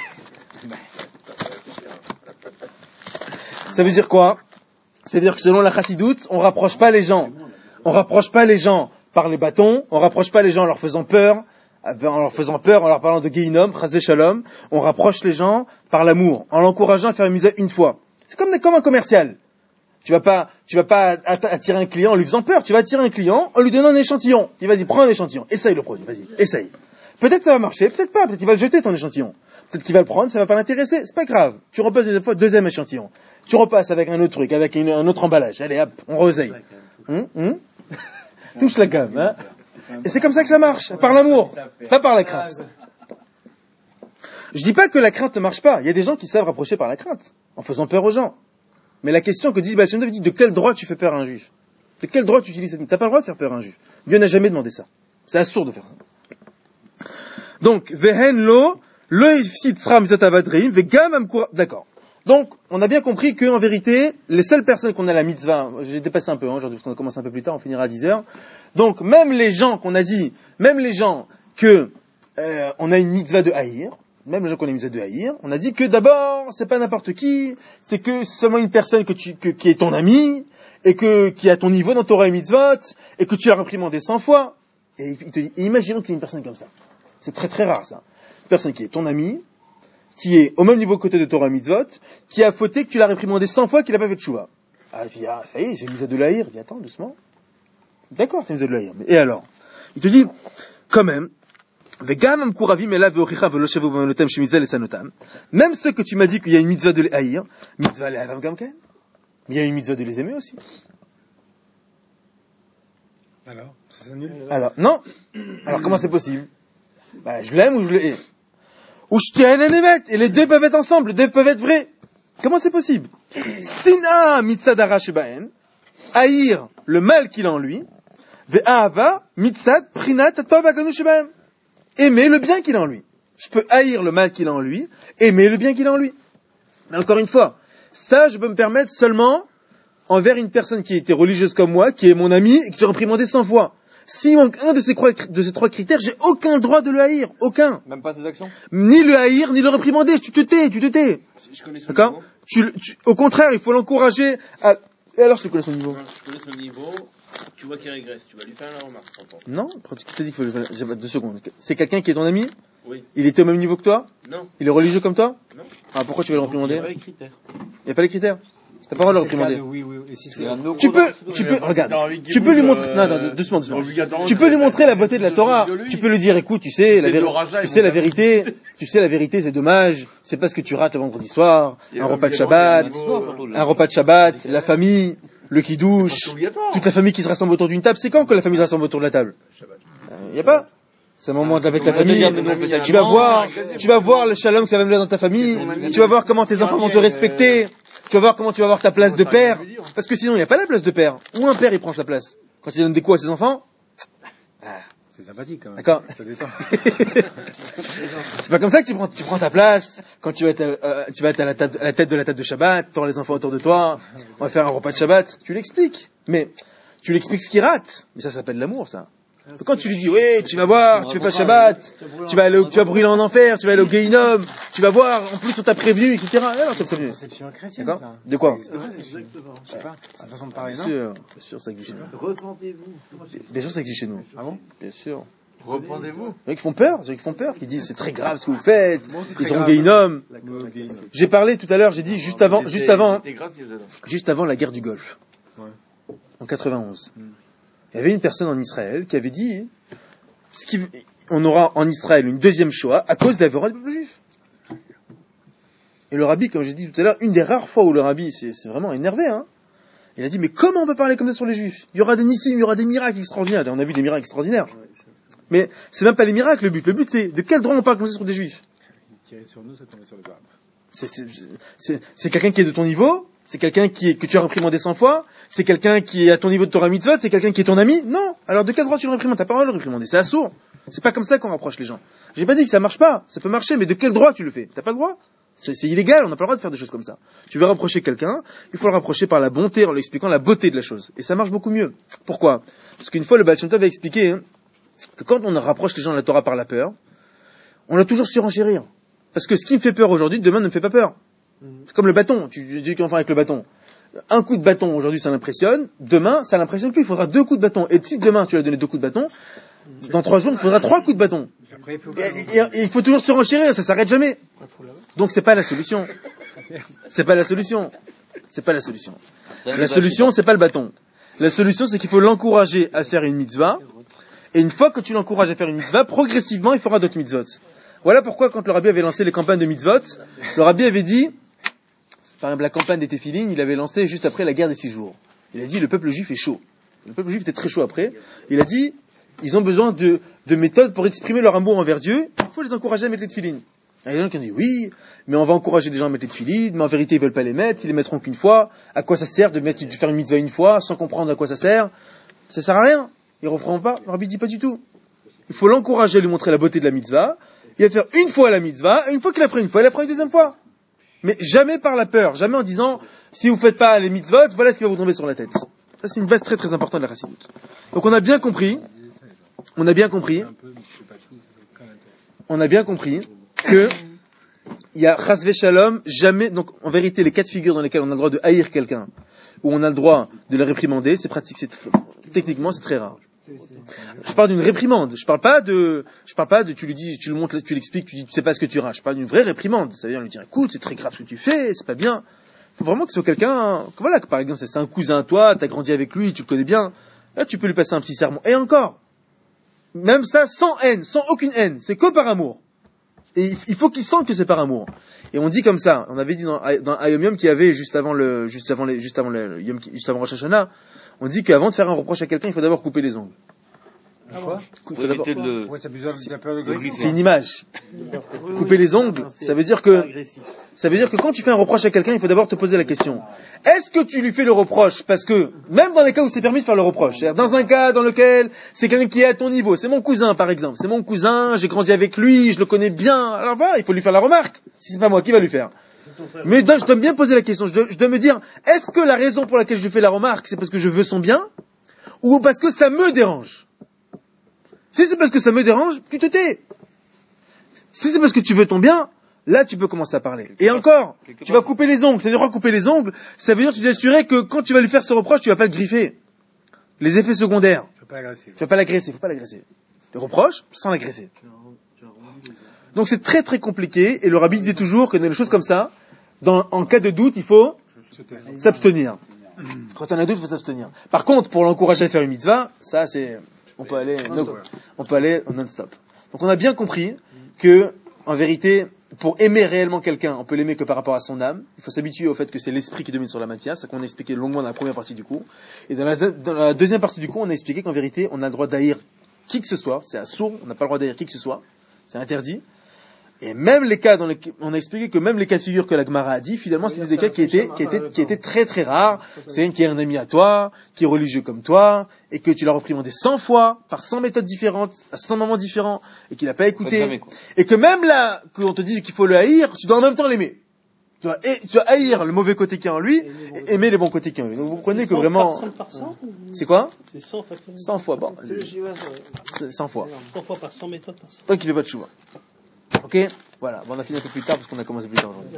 Ça veut dire quoi? Ça veut dire que selon la chassidoute, on rapproche pas les gens. On rapproche pas les gens par les bâtons, on rapproche pas les gens en leur faisant peur, en leur parlant de Gehinom, Chazé Shalom. On rapproche les gens par l'amour, en l'encourageant à faire une misère une fois. C'est comme un commercial. Tu vas pas attirer un client en lui faisant peur. Tu vas attirer un client en lui donnant un échantillon. Dis, vas-y, prends un échantillon. Essaye le produit. Vas-y, essaye. Peut-être ça va marcher, peut-être pas. Peut-être qu'il va le jeter ton échantillon. Peut-être qu'il va le prendre, ça va pas l'intéresser. C'est pas grave. Tu repasses deuxième fois, deuxième échantillon. Tu repasses avec un autre truc, avec un autre emballage. Allez, hop, on réessaye. Touche la gomme, hein. Et c'est comme ça que ça marche. Par l'amour. Pas par la crainte. Je dis pas que la crainte ne marche pas. Il y a des gens qui savent rapprocher par la crainte. En faisant peur aux gens. Mais la question que dit Baal Shem Tov, dit de quel droit tu fais peur à un juif? De quel droit tu utilises cette... T'as pas le droit de faire peur à un juif. Dieu n'a jamais demandé ça. C'est assourd de faire ça. Donc, vehen lo ifsitsra mitzvot avadrim vegam amkura. D'accord. Donc, on a bien compris que, en vérité, les seules personnes qu'on a la mitzvah, j'ai dépassé un peu, aujourd'hui, parce qu'on a commencé un peu plus tard, on finira à 10h. Donc, même les gens qu'on a dit, même les gens que, on a une mitzvah de haïr, même les gens qu'on a une mitzvah de haïr, on a dit que d'abord, c'est pas n'importe qui, c'est que seulement une personne qui est ton ami, et qui est à ton niveau dans Torah et mitzvot, et que tu l'as réprimandé 100 fois. Et il te dit, imaginons que tu es une personne comme ça. C'est très très rare, ça. Une personne qui est ton ami, qui est au même niveau que toi de Torah et mitzvot, qui a fauté, que tu l'as réprimandé 100 fois, qu'il n'a pas fait de chouva. Ah, tu dis, ah, ça y est, j'ai une mitzvah de haïr. Il dit, attends, doucement. D'accord, c'est une mitzvah de haïr. Et alors? Il te dit, quand même, même ceux que tu m'as dit qu'il y a une mitzvah de les haïr, mitzvah les havam gamken, il y a une mitzvah de les aimer aussi. Alors, ça s'annule? Alors, non. Alors, comment c'est possible? Bah, je l'aime ou je le hais. Ou je tiens les mettre, et les deux peuvent être ensemble, les deux peuvent être vrais. Comment c'est possible? Sina mitzad arashbaen, haïr le mal qu'il a en lui, ve'ahava mitzad prinat tov aganu shebaen. Aimer le bien qu'il a en lui. Je peux haïr le mal qu'il a en lui, aimer le bien qu'il a en lui. Mais encore une fois, ça, je peux me permettre seulement envers une personne qui était religieuse comme moi, qui est mon ami, et que j'ai réprimandé 100 fois. S'il manque un de ces trois critères, j'ai aucun droit de le haïr. Aucun. Même pas ses actions? Ni le haïr, ni le réprimander. Tu te tais. D'accord? Au contraire, il faut l'encourager à... Et alors, je te connais son niveau. Je connais son niveau. Tu vois qu'il régresse, tu vas lui faire la remarque. Non, qui t'a dit qu'il faut... J'ai 2 secondes. C'est quelqu'un qui est ton ami? Oui. Il était au même niveau que toi? Non. Il est religieux comme toi? Non. Ah, pourquoi tu veux le réprimander? Il n'y a pas les critères. Il n'y a pas les critères? T'as pas le droit de le réprimander. Oui. Et si c'est Tu peux, regarde, tu peux lui montrer, non, doucement. Tu peux lui montrer la beauté de la Torah. Tu peux lui dire, écoute, tu sais la vérité, c'est dommage, c'est parce que tu rates le vendredi soir, un repas de Shabbat, la famille, le kiddush, toute la famille qui se rassemble autour d'une table. C'est quand que la famille se rassemble autour de la table? Il y a pas? C'est un moment avec ta famille. Tu vas voir le shalom que ça va mener dans ta famille. Tu vas voir comment tes enfants vont te respecter. Tu vas voir comment tu vas avoir ta place de père. Parce que sinon, il n'y a pas la place de père. Ou un père, il prend sa place. Quand il donne des coups à ses enfants. c'est sympathique, quand même. D'accord. Ça détend. C'est pas comme ça que tu prends ta place. Quand tu vas être à la tête de la table de Shabbat, t'auras les enfants autour de toi. On va faire un repas de Shabbat. Tu l'expliques. Mais, tu l'expliques ce qui rate. Mais ça s'appelle l'amour, ça. Quand tu lui dis, ouais, tu vas voir, tu fais pas Shabbat, tu vas brûler en enfer, tu vas aller au Gehinom, tu vas voir, en plus on t'a prévenu, etc. Alors tu as prévenu. C'est conception chrétienne, d'accord? ça. De quoi? Exactement. Je sais pas, c'est une façon de parler, non? Bien sûr, ça existe chez nous. Repentez-vous. Bien sûr, ça existe chez nous. Ah bon? Bien sûr. Repentez-vous. Il y en a qui font peur, qui disent c'est très grave ce que vous faites, ils sont au Gehinom. J'ai parlé tout à l'heure, j'ai dit juste avant la guerre du Golfe. En 91. Il y avait une personne en Israël qui avait dit on aura en Israël une deuxième Shoah à cause de la violence du peuple juif. Et le rabbi, comme j'ai dit tout à l'heure, une des rares fois où le rabbi s'est vraiment énervé, Il a dit, mais comment on peut parler comme ça sur les juifs? Il y aura des nissim, il y aura des miracles extraordinaires. On a vu des miracles extraordinaires. Mais c'est même pas les miracles le but. Le but c'est, de quel droit on parle comme ça sur des juifs? Tirer sur nous, ça tombe sur le barbe. C'est quelqu'un qui est de ton niveau? C'est quelqu'un que tu as réprimandé 100 fois? C'est quelqu'un qui est à ton niveau de Torah Mitzvot? C'est quelqu'un qui est ton ami? Non. Alors de quel droit tu le réprimandes? T'as pas le droit de le réprimander. C'est assourd. C'est pas comme ça qu'on rapproche les gens. J'ai pas dit que ça marche pas. Ça peut marcher, mais de quel droit tu le fais? T'as pas le droit? C'est illégal. On n'a pas le droit de faire des choses comme ça. Tu veux rapprocher quelqu'un, il faut le rapprocher par la bonté, en lui expliquant la beauté de la chose. Et ça marche beaucoup mieux. Pourquoi? Parce qu'une fois, le Baal Shem Tov a expliqué que quand on rapproche les gens de la Torah par la peur, on a toujours surenchérir. Parce que ce qui me fait peur aujourd'hui, demain ne me fait pas peur. C'est comme le bâton. Tu dis qu'enfin avec le bâton. Un coup de bâton aujourd'hui ça l'impressionne, demain ça l'impressionne plus, il faudra 2 coups de bâton. Et si demain tu lui as donné 2 coups de bâton, dans 3 jours il faudra 3 coups de bâton. Et il faut toujours se renchérir, ça s'arrête jamais. Donc c'est pas la solution. C'est pas la solution. C'est pas la solution. La solution c'est pas le bâton. La solution c'est qu'il faut l'encourager à faire une mitzvah. Et une fois que tu l'encourages à faire une mitzvah, progressivement il fera d'autres mitzvot. Voilà pourquoi quand le rabbi avait lancé les campagnes de mitzvot, le rabbi avait dit, par exemple la campagne des Téphilines, il avait lancé juste après la guerre des 6 jours. Il a dit le peuple juif est chaud. Le peuple juif était très chaud après. Il a dit ils ont besoin de méthodes pour exprimer leur amour envers Dieu. Il faut les encourager à mettre les Téphilines. Il y a des gens qui ont dit oui, mais on va encourager des gens à mettre les Téphilines, mais en vérité ils veulent pas les mettre, ils les mettront qu'une fois. À quoi ça sert de faire une mitzvah une fois sans comprendre à quoi ça sert? Ça sert à rien. Il reprend pas. Le rabbi dit pas du tout. Il faut l'encourager à lui montrer la beauté de la mitzvah. Il va faire une fois la mitzvah, et une fois qu'il a fait une fois, il a fait une deuxième fois. Mais jamais par la peur, jamais en disant, si vous faites pas les mitzvot, voilà ce qui va vous tomber sur la tête. Ça, c'est une base très très importante de la chassidoute. Donc on a bien compris que, il y a chasvé shalom, jamais, donc en vérité, les cas de figure dans lesquels on a le droit de haïr quelqu'un, où on a le droit de le réprimander, c'est pratique, techniquement, c'est très rare. Je parle d'une réprimande. Je parle pas de, tu lui dis, tu le montres, tu l'expliques, tu dis, tu sais pas ce que tu rages. Je parle d'une vraie réprimande. Ça veut dire lui dire, écoute, c'est très grave ce que tu fais, c'est pas bien. Faut vraiment que ce soit quelqu'un, voilà, que par exemple, c'est un cousin à toi, t'as grandi avec lui, tu le connais bien. Là, tu peux lui passer un petit sermon. Et encore. Même ça, sans haine, sans aucune haine. C'est que par amour. Et il faut qu'il sente que c'est par amour. Et on dit comme ça. On avait dit dans Ayom Yom qu'il y avait juste avant Rosh Hashanah, on dit qu'avant de faire un reproche à quelqu'un, il faut d'abord couper les ongles. Quoi? C'est une image. Couper les ongles, ça veut dire que quand tu fais un reproche à quelqu'un, il faut d'abord te poser la question. Est-ce que tu lui fais le reproche parce que, même dans les cas où c'est permis de faire le reproche, c'est-à-dire dans un cas dans lequel c'est quelqu'un qui est à ton niveau, c'est mon cousin par exemple, c'est mon cousin, j'ai grandi avec lui, je le connais bien, alors voilà, il faut lui faire la remarque. Si c'est pas moi, qui va lui faire? Mais je dois bien poser la question, je dois me dire, est-ce que la raison pour laquelle je lui fais la remarque, c'est parce que je veux son bien, ou parce que ça me dérange? Si c'est parce que ça me dérange, tu te tais. Si c'est parce que tu veux ton bien, là tu peux commencer à parler. Et encore, tu vas couper les ongles. Ça veut dire couper les ongles, ça veut dire que tu dois t'assurer que quand tu vas lui faire ce reproche, tu vas pas le griffer. Les effets secondaires. Tu vas pas l'agresser, faut pas l'agresser. Le reproche, sans l'agresser. Donc c'est très très compliqué, et le rabbi disait toujours que dans les choses comme ça, en cas de doute, il faut s'abstenir. Quand on a doute, il faut s'abstenir. Par contre, pour l'encourager à faire une mitzvah, ça c'est... On peut aller non-stop. Donc on a bien compris que, en vérité, pour aimer réellement quelqu'un, on peut l'aimer que par rapport à son âme. Il faut s'habituer au fait que c'est l'esprit qui domine sur la matière. C'est ce qu'on a expliqué longuement dans la première partie du cours. Et dans la deuxième partie du cours, on a expliqué qu'en vérité, on a le droit d'haïr qui que ce soit. C'est assourd, on n'a pas le droit d'haïr qui que ce soit. C'est interdit. Et même les cas on a expliqué que même les cas de figure que la Gemara a dit, finalement, c'est des cas qui étaient très très rares. C'est un qui est un ami à toi, qui est religieux comme toi, et que tu l'as reprimandé 100 fois, par 100 méthodes différentes, à 100 moments différents, et qu'il n'a pas écouté. Et que même là, qu'on te dit qu'il faut le haïr, tu dois en même temps l'aimer. Tu dois haïr le mauvais côté qu'il y a en lui, et aimer les bons côtés qu'il y a en lui. Donc vous comprenez que vraiment... C'est quoi? C'est 100 fois. 100 fois, bon. 100 fois. 100 fois par 100 méthodes par 100. Tant qu'il fait pas de chouva. Ok, voilà. Bon, on a fini un peu plus tard parce qu'on a commencé plus tard aujourd'hui.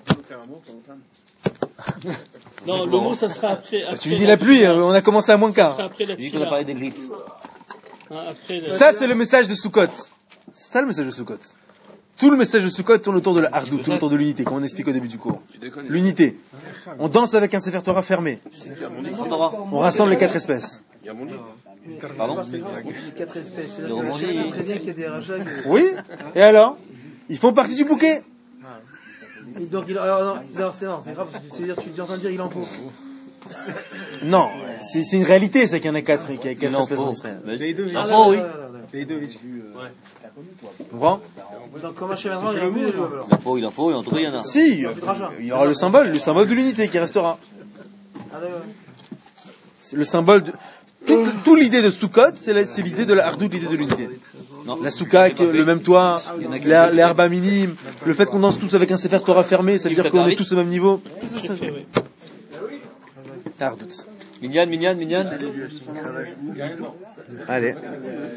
Non, le mot ça sera après. Tu lui dis la pluie, on a commencé à moins quart. Tu dis qu'on a parlé des griffes. Ça, c'est le message de Sukkot. C'est ça le message de Sukkot. Tout le message de Sukkot tourne autour de la hardou, tourne autour de l'unité, comme on explique au début du cours. L'unité. On danse avec un Sefer Torah fermé. On rassemble les 4 espèces. Pardon? Les 4 espèces. C'est très bien qu'il y ait des rajats. Oui. Et alors? Ils font partie du bouquet. Donc, alors c'est grave, c'est-à-dire, tu es en train de dire il en faut. Non, c'est une réalité, c'est qu'il y en a 4 qui a 4 espèces en Israël. L'info, oui. Leidovic. Tu comprends? Donc, comment chez Vincent, il y a mieux, alors. L'info, en tout cas, il y en a. Si, il y aura le symbole de l'unité qui restera. C'est le symbole de... Toute l'idée de Sukkot, c'est l'idée de la Hardout, l'idée de l'unité. Non. La Souka avec le même toit, les herbes minimes, le fait qu'on danse tous avec un Sefer Torah fermé, ça veut dire qu'on est tous au même niveau. Hardout. Minyan. Allez.